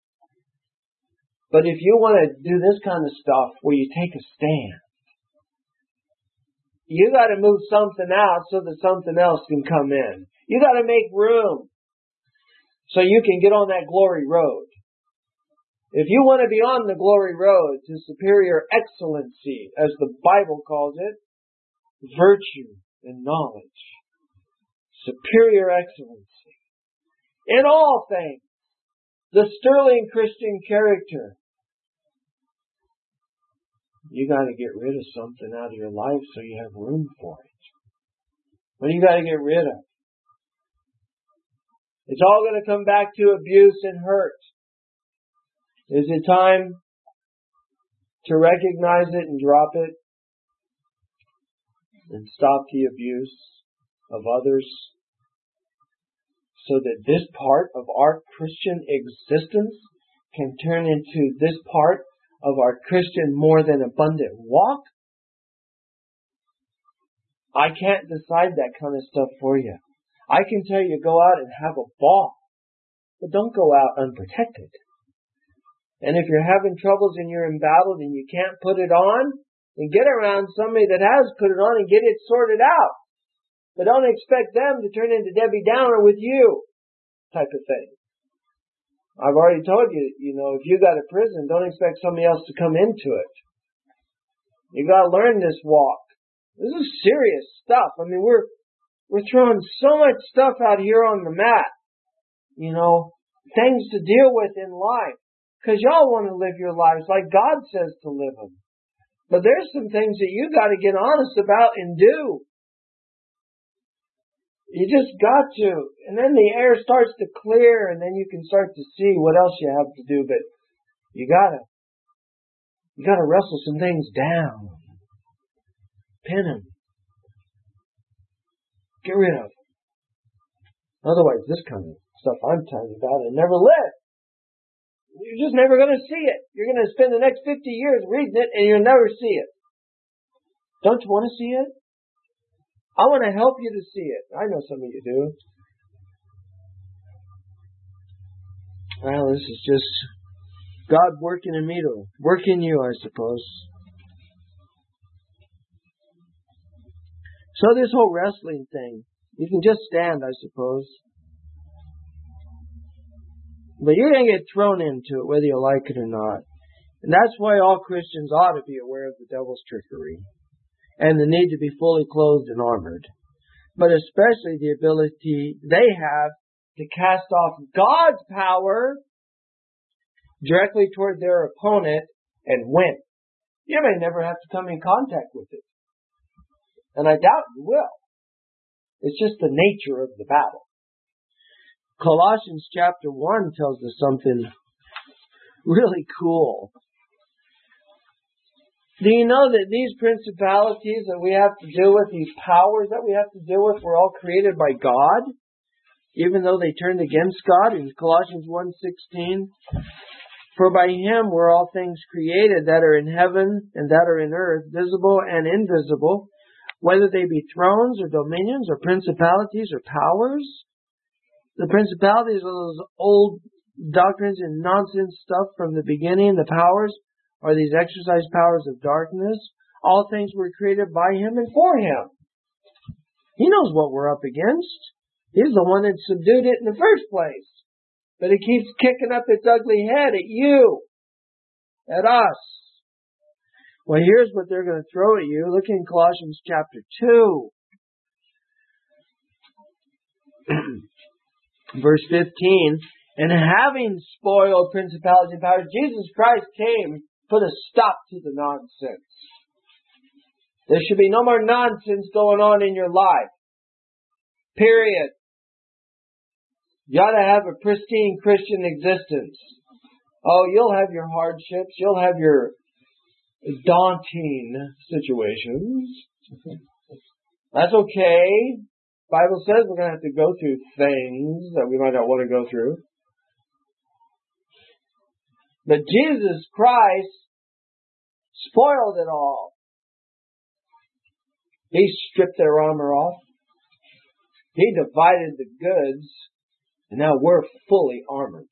But if you want to do this kind of stuff where you take a stand, you got to move something out so that something else can come in. You got to make room so you can get on that glory road. If you want to be on the glory road to superior excellency, as the Bible calls it, virtue and knowledge, superior excellency, in all things, the sterling Christian character, you got to get rid of something out of your life so you have room for it. What do you got to get rid of? It's all going to come back to abuse and hurt. Is it time to recognize it and drop it and stop the abuse of others so that this part of our Christian existence can turn into this part of our Christian more than abundant walk? I can't decide that kind of stuff for you. I can tell you go out and have a ball, but don't go out unprotected. And if you're having troubles and you're embattled and you can't put it on, then get around somebody that has put it on and get it sorted out. But don't expect them to turn into Debbie Downer with you, type of thing. I've already told you, you know, if you got a prison, don't expect somebody else to come into it. You got to learn this walk. This is serious stuff. I mean, we're we're throwing so much stuff out here on the mat, you know, things to deal with in life. Because y'all want to live your lives like God says to live them. But there's some things that you got to get honest about and do. You just got to. And then the air starts to clear and then you can start to see what else you have to do. But you got to, you got to wrestle some things down. Pin them. Get rid of them. Otherwise, this kind of stuff I'm telling you about, it never lived. You're just never going to see it. You're going to spend the next fifty years reading it and you'll never see it. Don't you want to see it? I want to help you to see it. I know some of you do. Well, this is just God working in me to work in you, I suppose. So this whole wrestling thing, you can just stand, I suppose. But you're going to get thrown into it whether you like it or not. And that's why all Christians ought to be aware of the devil's trickery and the need to be fully clothed and armored. But especially the ability they have to cast off God's power directly toward their opponent and win. You may never have to come in contact with it. And I doubt you will. It's just the nature of the battle. Colossians chapter one tells us something really cool. Do you know that these principalities that we have to deal with, these powers that we have to deal with, were all created by God, even though they turned against God? In Colossians one sixteen, for by Him were all things created that are in heaven and that are in earth, visible and invisible, whether they be thrones or dominions or principalities or powers. The principalities are those old doctrines and nonsense stuff from the beginning. The powers are these exercised powers of darkness. All things were created by Him and for Him. He knows what we're up against. He's the one that subdued it in the first place. But it keeps kicking up its ugly head at you, at us. Well, here's what they're going to throw at you. Look in Colossians chapter two. Verse fifteen, and having spoiled principalities and powers, Jesus Christ came, put a stop to the nonsense. There should be no more nonsense going on in your life. Period. You ought to have a pristine Christian existence. Oh, you'll have your hardships. You'll have your daunting situations. That's okay. The Bible says we're going to have to go through things that we might not want to go through. But Jesus Christ spoiled it all. He stripped their armor off. He divided the goods. And now we're fully armored.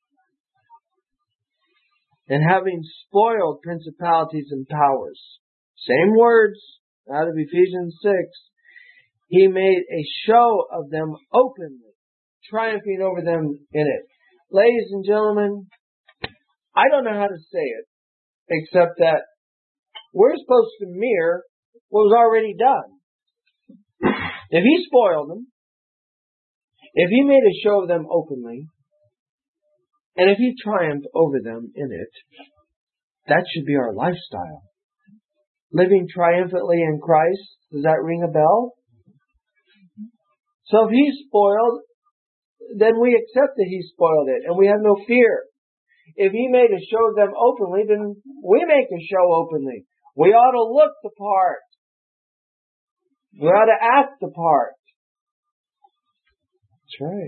And having spoiled principalities and powers. Same words out of Ephesians six. He made a show of them openly, triumphing over them in it. Ladies and gentlemen, I don't know how to say it, except that we're supposed to mirror what was already done. If He spoiled them, if He made a show of them openly, and if He triumphed over them in it, that should be our lifestyle. Living triumphantly in Christ, does that ring a bell? So if He spoiled, then we accept that He spoiled it, and we have no fear. If He made a show of them openly, then we make a show openly. We ought to look the part. We ought to act the part. That's right.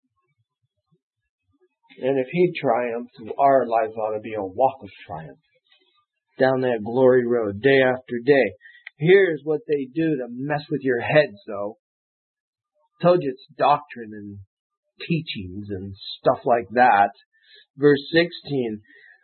And if He triumphed, our life ought to be a walk of triumph. Down that glory road, day after day. Here's what they do to mess with your heads, though. Told you it's doctrine and teachings and stuff like that. Verse sixteen.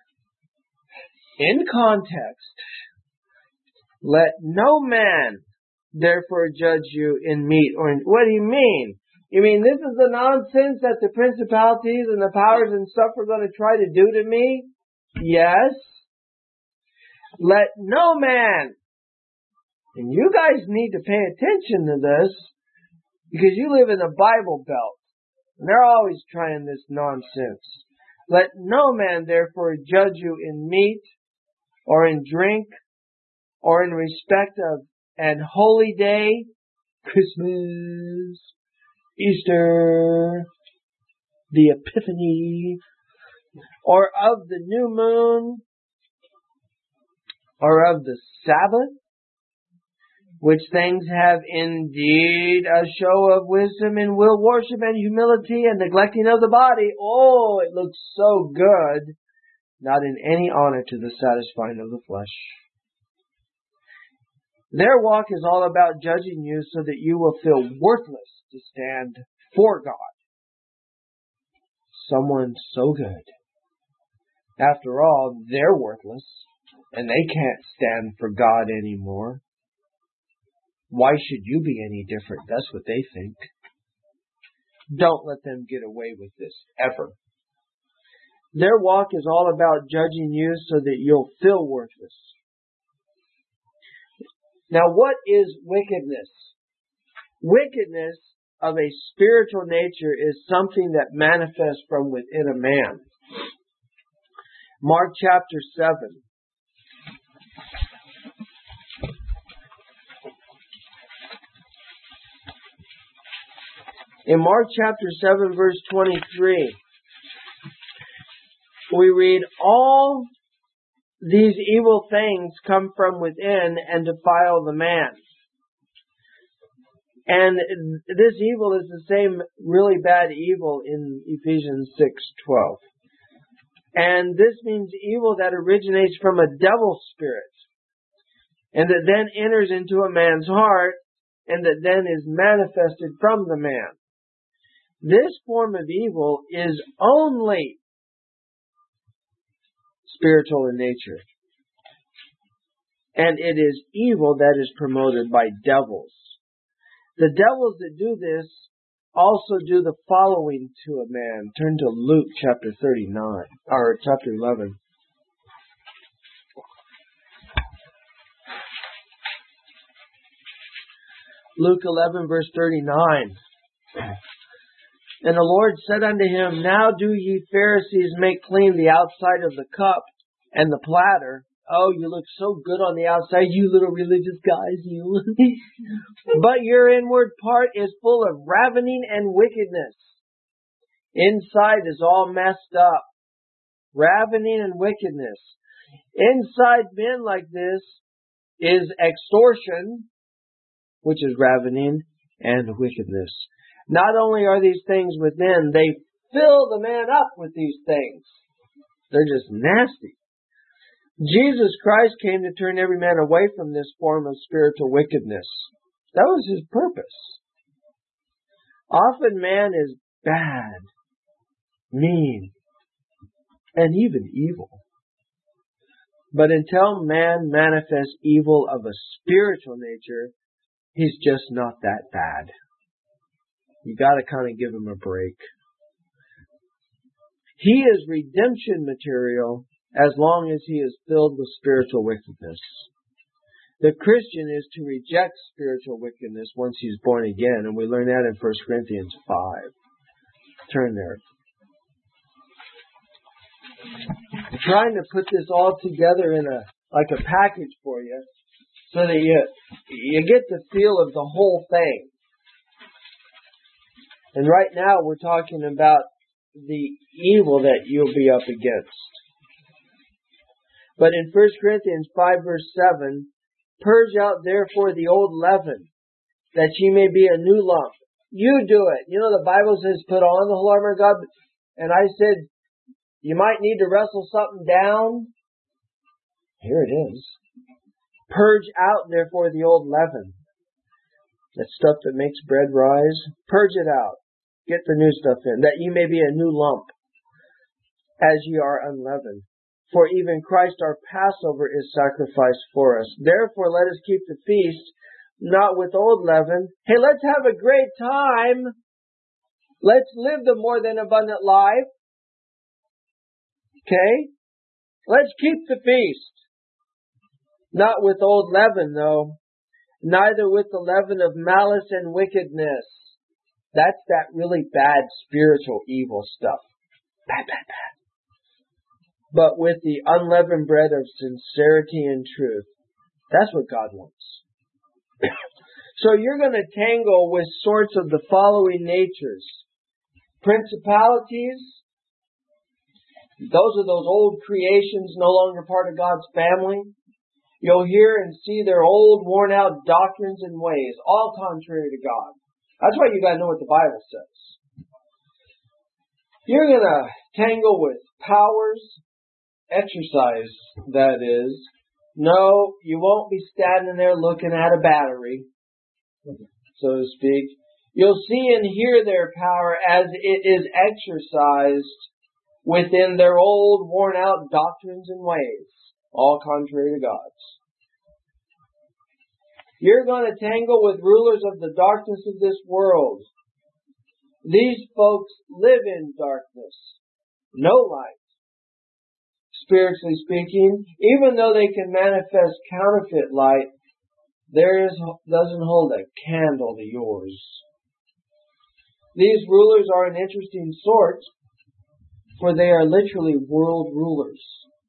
In context, let no man therefore judge you in meat or in... What do you mean? You mean this is the nonsense that the principalities and the powers and stuff are going to try to do to me? Yes. Let no man. And you guys need to pay attention to this because you live in a Bible belt. And they're always trying this nonsense. Let no man therefore judge you in meat or in drink or in respect of an holy day, Christmas, Easter, the Epiphany, or of the new moon, or of the Sabbath, which things have indeed a show of wisdom and will worship and humility and neglecting of the body. Oh, it looks so good, not in any honor to the satisfying of the flesh. Their walk is all about judging you so that you will feel worthless to stand for God. someone so good. After all, they're worthless, and they can't stand for God anymore. Why should you be any different? That's what they think. Don't let them get away with this, ever. Their walk is all about judging you so that you'll feel worthless. Now, what is wickedness? Wickedness of a spiritual nature is something that manifests from within a man. Mark chapter seven. In Mark chapter seven, verse twenty-three, we read, all these evil things come from within and defile the man. And this evil is the same really bad evil in Ephesians six twelve. And this means evil that originates from a devil spirit, and that then enters into a man's heart, and that then is manifested from the man. This form of evil is only spiritual in nature. And it is evil that is promoted by devils. The devils that do this also do the following to a man. Turn to Luke chapter thirty-nine, or chapter eleven. Luke eleven, verse thirty-nine. And the Lord said unto him, now do ye Pharisees make clean the outside of the cup and the platter. Oh, you look so good on the outside, you little religious guys, you. But your inward part is full of ravening and wickedness. Inside is all messed up. Ravening and wickedness. Inside men like this is extortion, which is ravening and wickedness. Not only are these things within, they fill the man up with these things. They're just nasty. Jesus Christ came to turn every man away from this form of spiritual wickedness. That was His purpose. Often man is bad, mean, and even evil. But until man manifests evil of a spiritual nature, he's just not that bad. You got to kind of give him a break. He is redemption material as long as he is filled with spiritual wickedness. The Christian is to reject spiritual wickedness once he's born again, and we learn that in First Corinthians five. Turn there. I'm trying to put this all together in a like a package for you, so that you you get the feel of the whole thing. And right now we're talking about the evil that you'll be up against. But in First Corinthians five verse seven, purge out therefore the old leaven, that ye may be a new lump. You do it. You know the Bible says put on the whole armor of God. And I said, you might need to wrestle something down. Here it is. Purge out therefore the old leaven. That stuff that makes bread rise. Purge it out. Get the new stuff in. That ye may be a new lump, as ye are unleavened. For even Christ our Passover is sacrificed for us. Therefore let us keep the feast, not with old leaven. Hey, let's have a great time. Let's live the more than abundant life. Okay? Let's keep the feast. Not with old leaven, though. Neither with the leaven of malice and wickedness. That's that really bad spiritual evil stuff. Bad, bad, bad. But with the unleavened bread of sincerity and truth. That's what God wants. So you're going to tangle with sorts of the following natures. Principalities. Those are those old creations no longer part of God's family. You'll hear and see their old, worn-out doctrines and ways, all contrary to God. That's why you got to know what the Bible says. You're going to tangle with powers, exercise, that is. No, you won't be standing there looking at a battery, so to speak. You'll see and hear their power as it is exercised within their old, worn-out doctrines and ways, all contrary to God's. You're going to tangle with rulers of the darkness of this world. These folks live in darkness, no light. Spiritually speaking, even though they can manifest counterfeit light, theirs doesn't hold a candle to yours. These rulers are an interesting sort, for they are literally world rulers.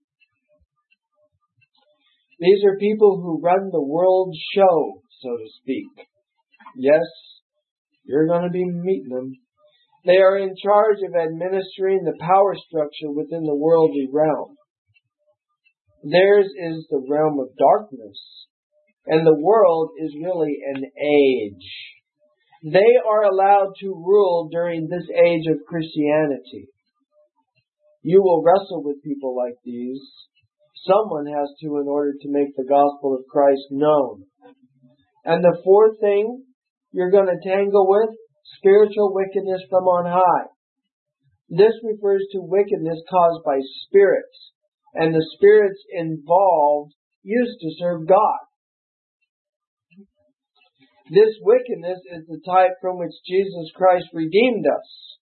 These are people who run the world show, so to speak. Yes, you're going to be meeting them. They are in charge of administering the power structure within the worldly realm. Theirs is the realm of darkness, and the world is really an age. They are allowed to rule during this age of Christianity. You will wrestle with people like these. Someone has to in order to make the gospel of Christ known. And the fourth thing you're going to tangle with, spiritual wickedness from on high. This refers to wickedness caused by spirits, and the spirits involved used to serve God. This wickedness is the type from which Jesus Christ redeemed us.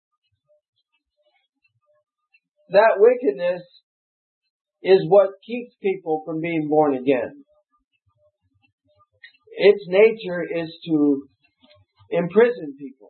That wickedness is what keeps people from being born again. Its nature is to imprison people.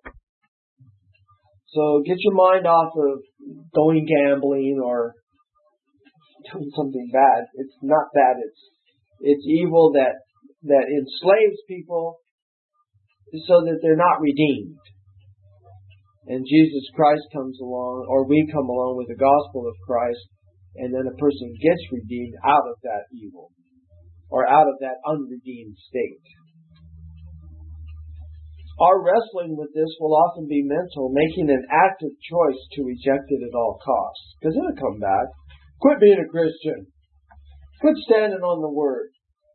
So get your mind off of going gambling or doing something bad. It's not that. It's it's evil that that enslaves people so that they're not redeemed. And Jesus Christ comes along, or we come along with the gospel of Christ, and then a person gets redeemed out of that evil, or out of that unredeemed state. Our wrestling with this will often be mental, making an active choice to reject it at all costs. Because it'll come back. Quit being a Christian. Quit standing on the Word.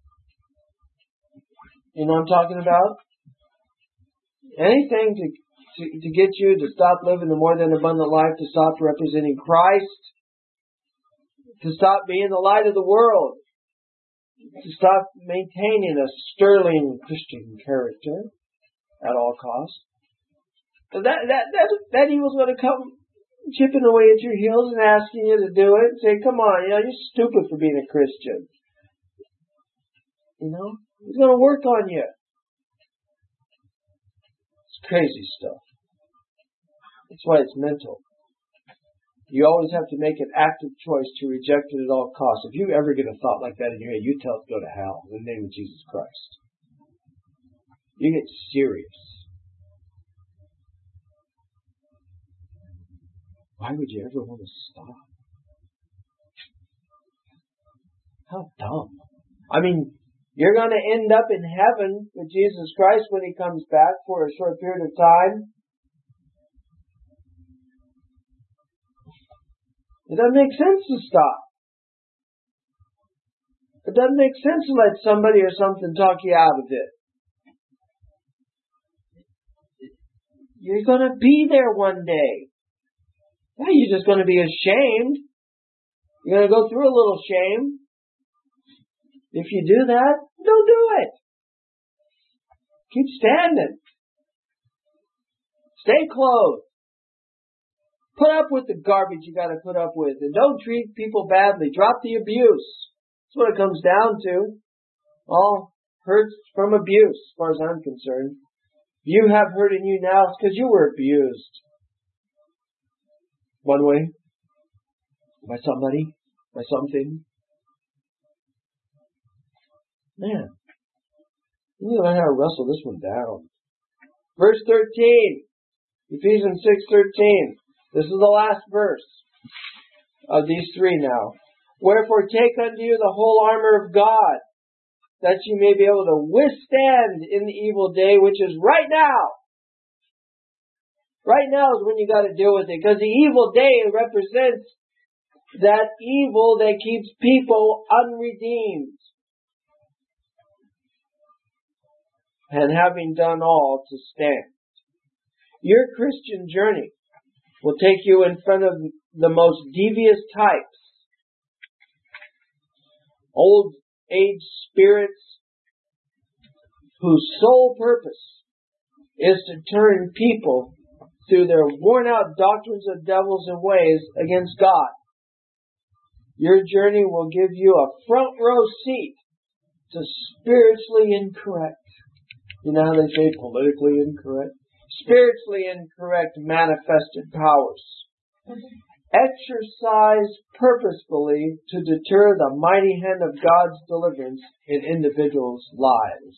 You know what I'm talking about? Anything to, to, to get you to stop living the more than abundant life, to stop representing Christ, to stop being the light of the world, to stop maintaining a sterling Christian character at all costs. That that that that evil's going to come chipping away at your heels and asking you to do it, and say, "Come on, you know, you're stupid for being a Christian." You know, he's going to work on you. It's crazy stuff. That's why it's mental. You always have to make an active choice to reject it at all costs. If you ever get a thought like that in your head, you tell it to go to hell in the name of Jesus Christ. You get serious. Why would you ever want to stop? How dumb. I mean, you're going to end up in heaven with Jesus Christ when He comes back for a short period of time. It doesn't make sense to stop. It doesn't make sense to let somebody or something talk you out of it. You're going to be there one day. Now you're just going to be ashamed. You're going to go through a little shame. If you do that, don't do it. Keep standing. Stay clothed. Put up with the garbage you got to put up with. And don't treat people badly. Drop the abuse. That's what it comes down to. All hurts from abuse, as far as I'm concerned. You have hurt in you now because you were abused. One way. By somebody. By something. Man. You need to learn how to wrestle this one down. Verse thirteen. Ephesians six thirteen. This is the last verse of these three now. Wherefore take unto you the whole armor of God, that you may be able to withstand in the evil day, which is right now. Right now is when you got to deal with it, because the evil day represents that evil that keeps people unredeemed. And having done all to stand. Your Christian journey will take you in front of the most devious types, old age spirits whose sole purpose is to turn people through their worn out doctrines of devils and ways against God. Your journey will give you a front row seat to spiritually incorrect. You know how they say politically incorrect? Spiritually incorrect manifested powers. Exercise purposefully to deter the mighty hand of God's deliverance in individuals' lives.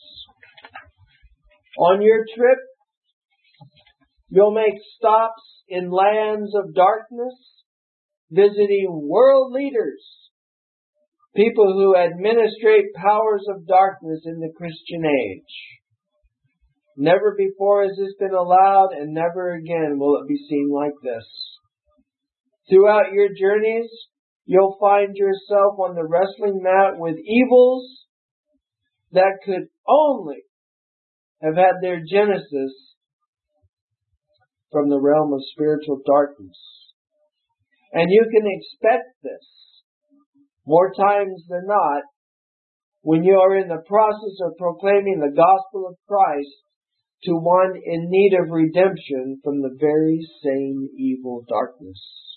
On your trip, you'll make stops in lands of darkness, visiting world leaders, people who administrate powers of darkness in the Christian age. Never before has this been allowed, and never again will it be seen like this. Throughout your journeys, you'll find yourself on the wrestling mat with evils that could only have had their genesis from the realm of spiritual darkness. And you can expect this more times than not when you are in the process of proclaiming the gospel of Christ to one in need of redemption from the very same evil darkness.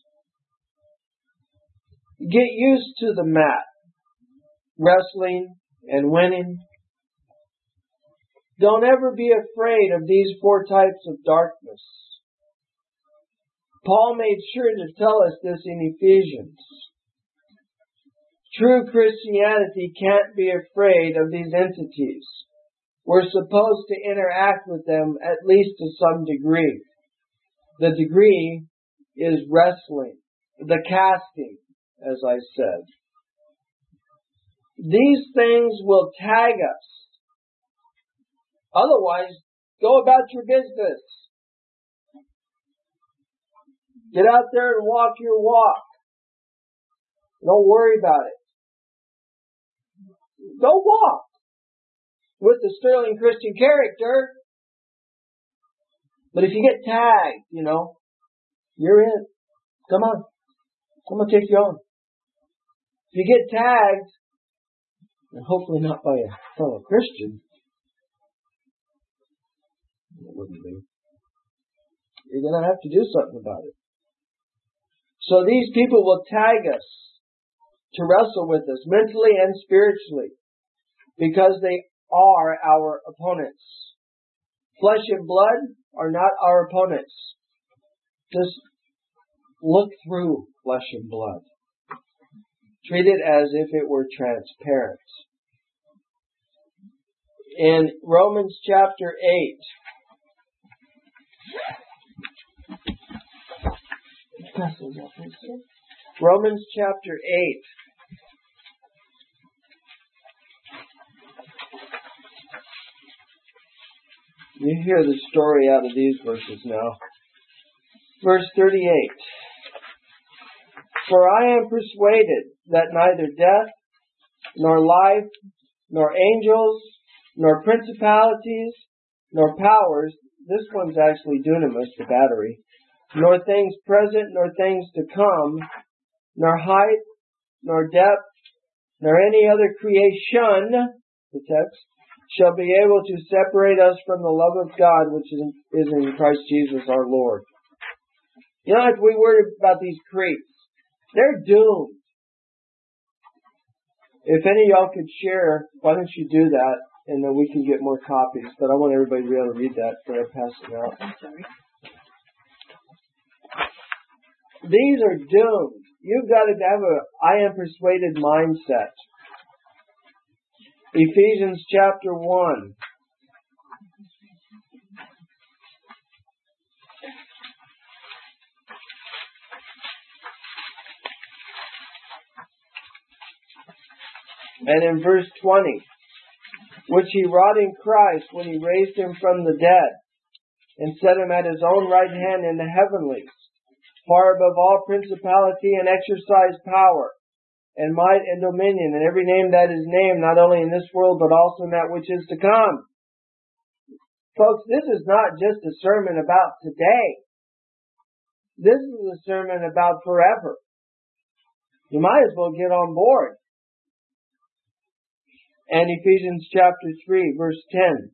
Get used to the mat, wrestling and winning. Don't ever be afraid of these four types of darkness. Paul made sure to tell us this in Ephesians. True Christianity can't be afraid of these entities. We're supposed to interact with them at least to some degree. The degree is wrestling, the casting, as I said. These things will tag us. Otherwise, go about your business. Get out there and walk your walk. Don't worry about it. Go walk with the sterling Christian character. But if you get tagged, you know, you're in. Come on. I'm going to take you on. If you get tagged, and hopefully not by a fellow Christian, it wouldn't be, you're going to have to do something about it. So these people will tag us to wrestle with us mentally and spiritually because they are our opponents. Flesh and blood are not our opponents. Just look through flesh and blood. Treat it as if it were transparent. In Romans chapter eight, Romans chapter eight. You hear the story out of these verses now. Verse thirty-eight. For I am persuaded that neither death, nor life, nor angels, nor principalities, nor powers, this one's actually dunamis, the battery, nor things present, nor things to come, nor height, nor depth, nor any other creation, the text, shall be able to separate us from the love of God which is in Christ Jesus our Lord. You don't have to be worried about these creeps. They're doomed. If any of y'all could share, why don't you do that, and then we can get more copies. But I want everybody to be able to read that before I pass it out. I'm sorry. These are doomed. You've got to have a I am persuaded mindset. Ephesians chapter one. And in verse twenty, which he wrought in Christ when he raised him from the dead and set him at his own right hand in the heavenlies, far above all principality and exercise power and might and dominion and every name that is named, not only in this world but also in that which is to come. Folks, this is not just a sermon about today. This is a sermon about forever. You might as well get on board. And Ephesians chapter three, verse ten.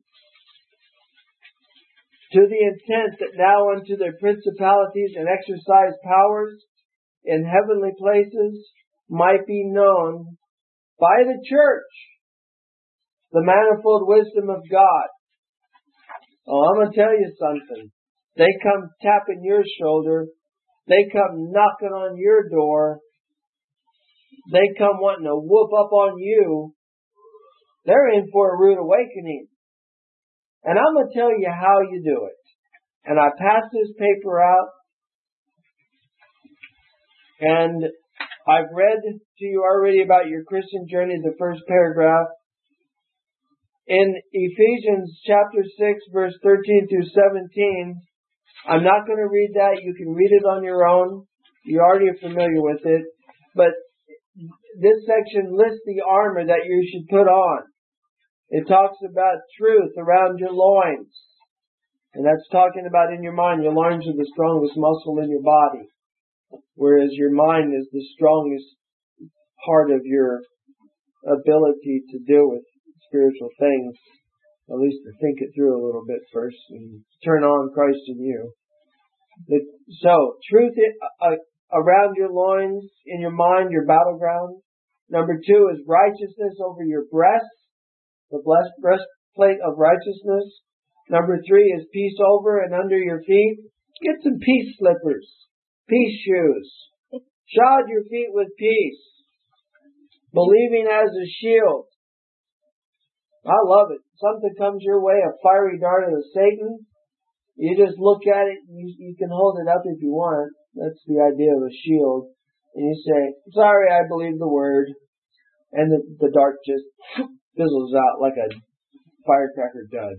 To the intent that now unto their principalities and exercise powers in heavenly places might be known by the church the manifold wisdom of God. Oh, I'm going to tell you something. They come tapping your shoulder. They come knocking on your door. They come wanting to whoop up on you. They're in for a rude awakening. And I'm going to tell you how you do it. And I passed this paper out. And I've read to you already about your Christian journey, the first paragraph. In Ephesians chapter six, verse thirteen through seventeen, I'm not going to read that. You can read it on your own. You already are familiar with it. But this section lists the armor that you should put on. It talks about truth around your loins. And that's talking about in your mind. Your loins are the strongest muscle in your body. Whereas your mind is the strongest part of your ability to deal with spiritual things. At least to think it through a little bit first and turn on Christ in you. So, truth around your loins, in your mind, your battleground. Number two is righteousness over your breasts. The blessed breastplate of righteousness. Number three is peace over and under your feet. Get some peace slippers. Peace shoes. Shod your feet with peace. Believing as a shield. I love it. Something comes your way, a fiery dart of Satan. You just look at it, and you, you can hold it up if you want. That's the idea of a shield. And you say, sorry, I believe the word. And the, the dart just fizzles out like a firecracker dud.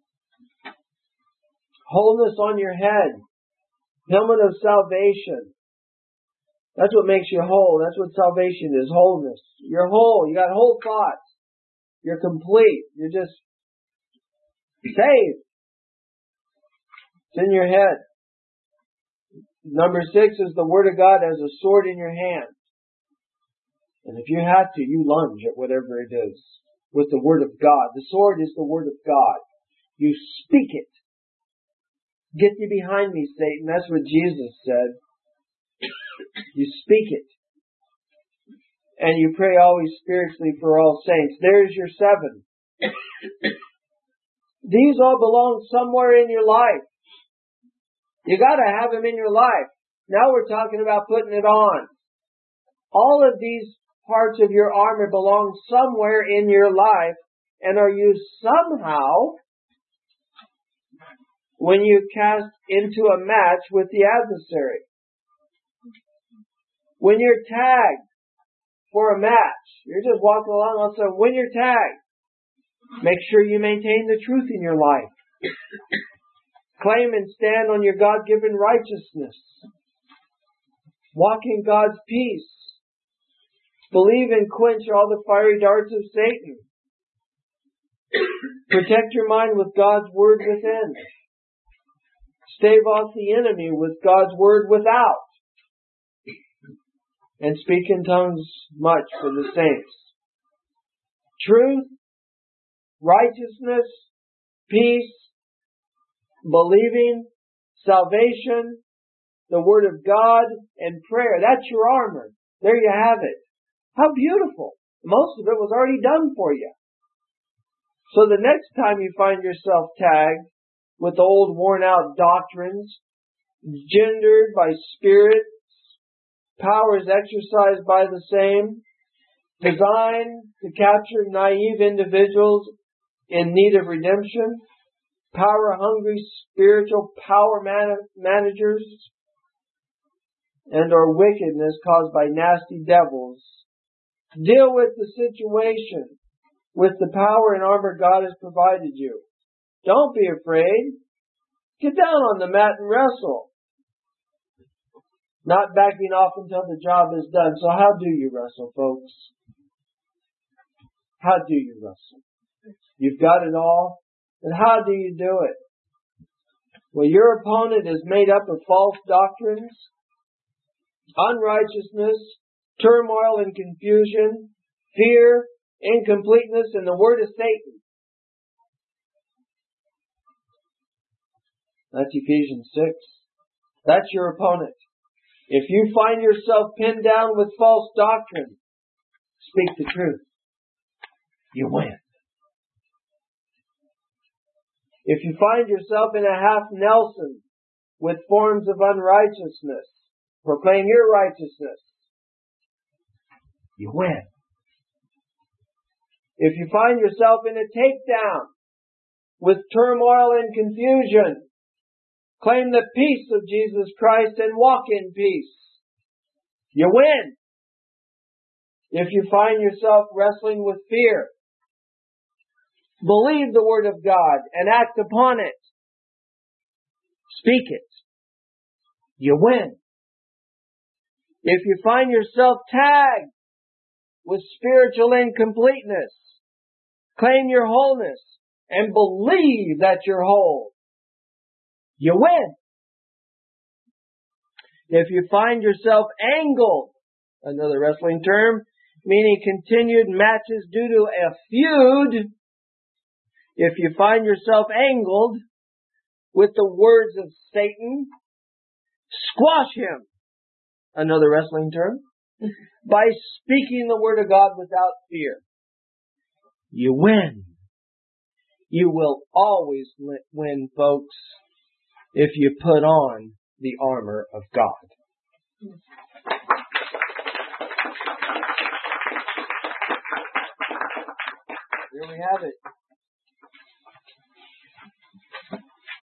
Wholeness on your head. Helmet of salvation. That's what makes you whole. That's what salvation is, wholeness. You're whole. You got whole thoughts. You're complete. You're just saved. It's in your head. Number six is the Word of God as a sword in your hand. And if you have to, you lunge at whatever it is with the Word of God. The sword is the Word of God. You speak it. Get thee behind me, Satan. That's what Jesus said. You speak it. And you pray always spiritually for all saints. There's your seven. These all belong somewhere in your life. You gotta have them in your life. Now we're talking about putting it on. All of these parts of your armor belong somewhere in your life and are used somehow when you cast into a match with the adversary. When you're tagged for a match, you're just walking along, all of a sudden, when you're tagged, make sure you maintain the truth in your life. Claim and stand on your God-given righteousness. Walk in God's peace. Believe and quench all the fiery darts of Satan. Protect your mind with God's word within. Stave off the enemy with God's word without. And speak in tongues much for the saints. Truth, righteousness, peace, believing, salvation, the Word of God, and prayer. That's your armor. There you have it. How beautiful. Most of it was already done for you. So the next time you find yourself tagged with old worn out doctrines, gendered by spirits, powers exercised by the same, designed to capture naive individuals in need of redemption, power-hungry spiritual power man- managers, and or wickedness caused by nasty devils. Deal with the situation with the power and armor God has provided you. Don't be afraid. Get down on the mat and wrestle. Not backing off until the job is done. So how do you wrestle, folks? How do you wrestle? You've got it all. And how do you do it? Well, your opponent is made up of false doctrines, unrighteousness, turmoil and confusion, fear, incompleteness, and the word of Satan. That's Ephesians six. That's your opponent. If you find yourself pinned down with false doctrine, speak the truth. You win. If you find yourself in a half Nelson with forms of unrighteousness, proclaim your righteousness. You win. If you find yourself in a takedown with turmoil and confusion, claim the peace of Jesus Christ and walk in peace. You win. If you find yourself wrestling with fear, believe the Word of God and act upon it. Speak it. You win. If you find yourself tagged with spiritual incompleteness, claim your wholeness and believe that you're whole. You win. If you find yourself angled, another wrestling term, meaning continued matches due to a feud, if you find yourself angled with the words of Satan, squash him, another wrestling term, by speaking the Word of God without fear. You win. You will always win, folks, if you put on the armor of God. There we have it.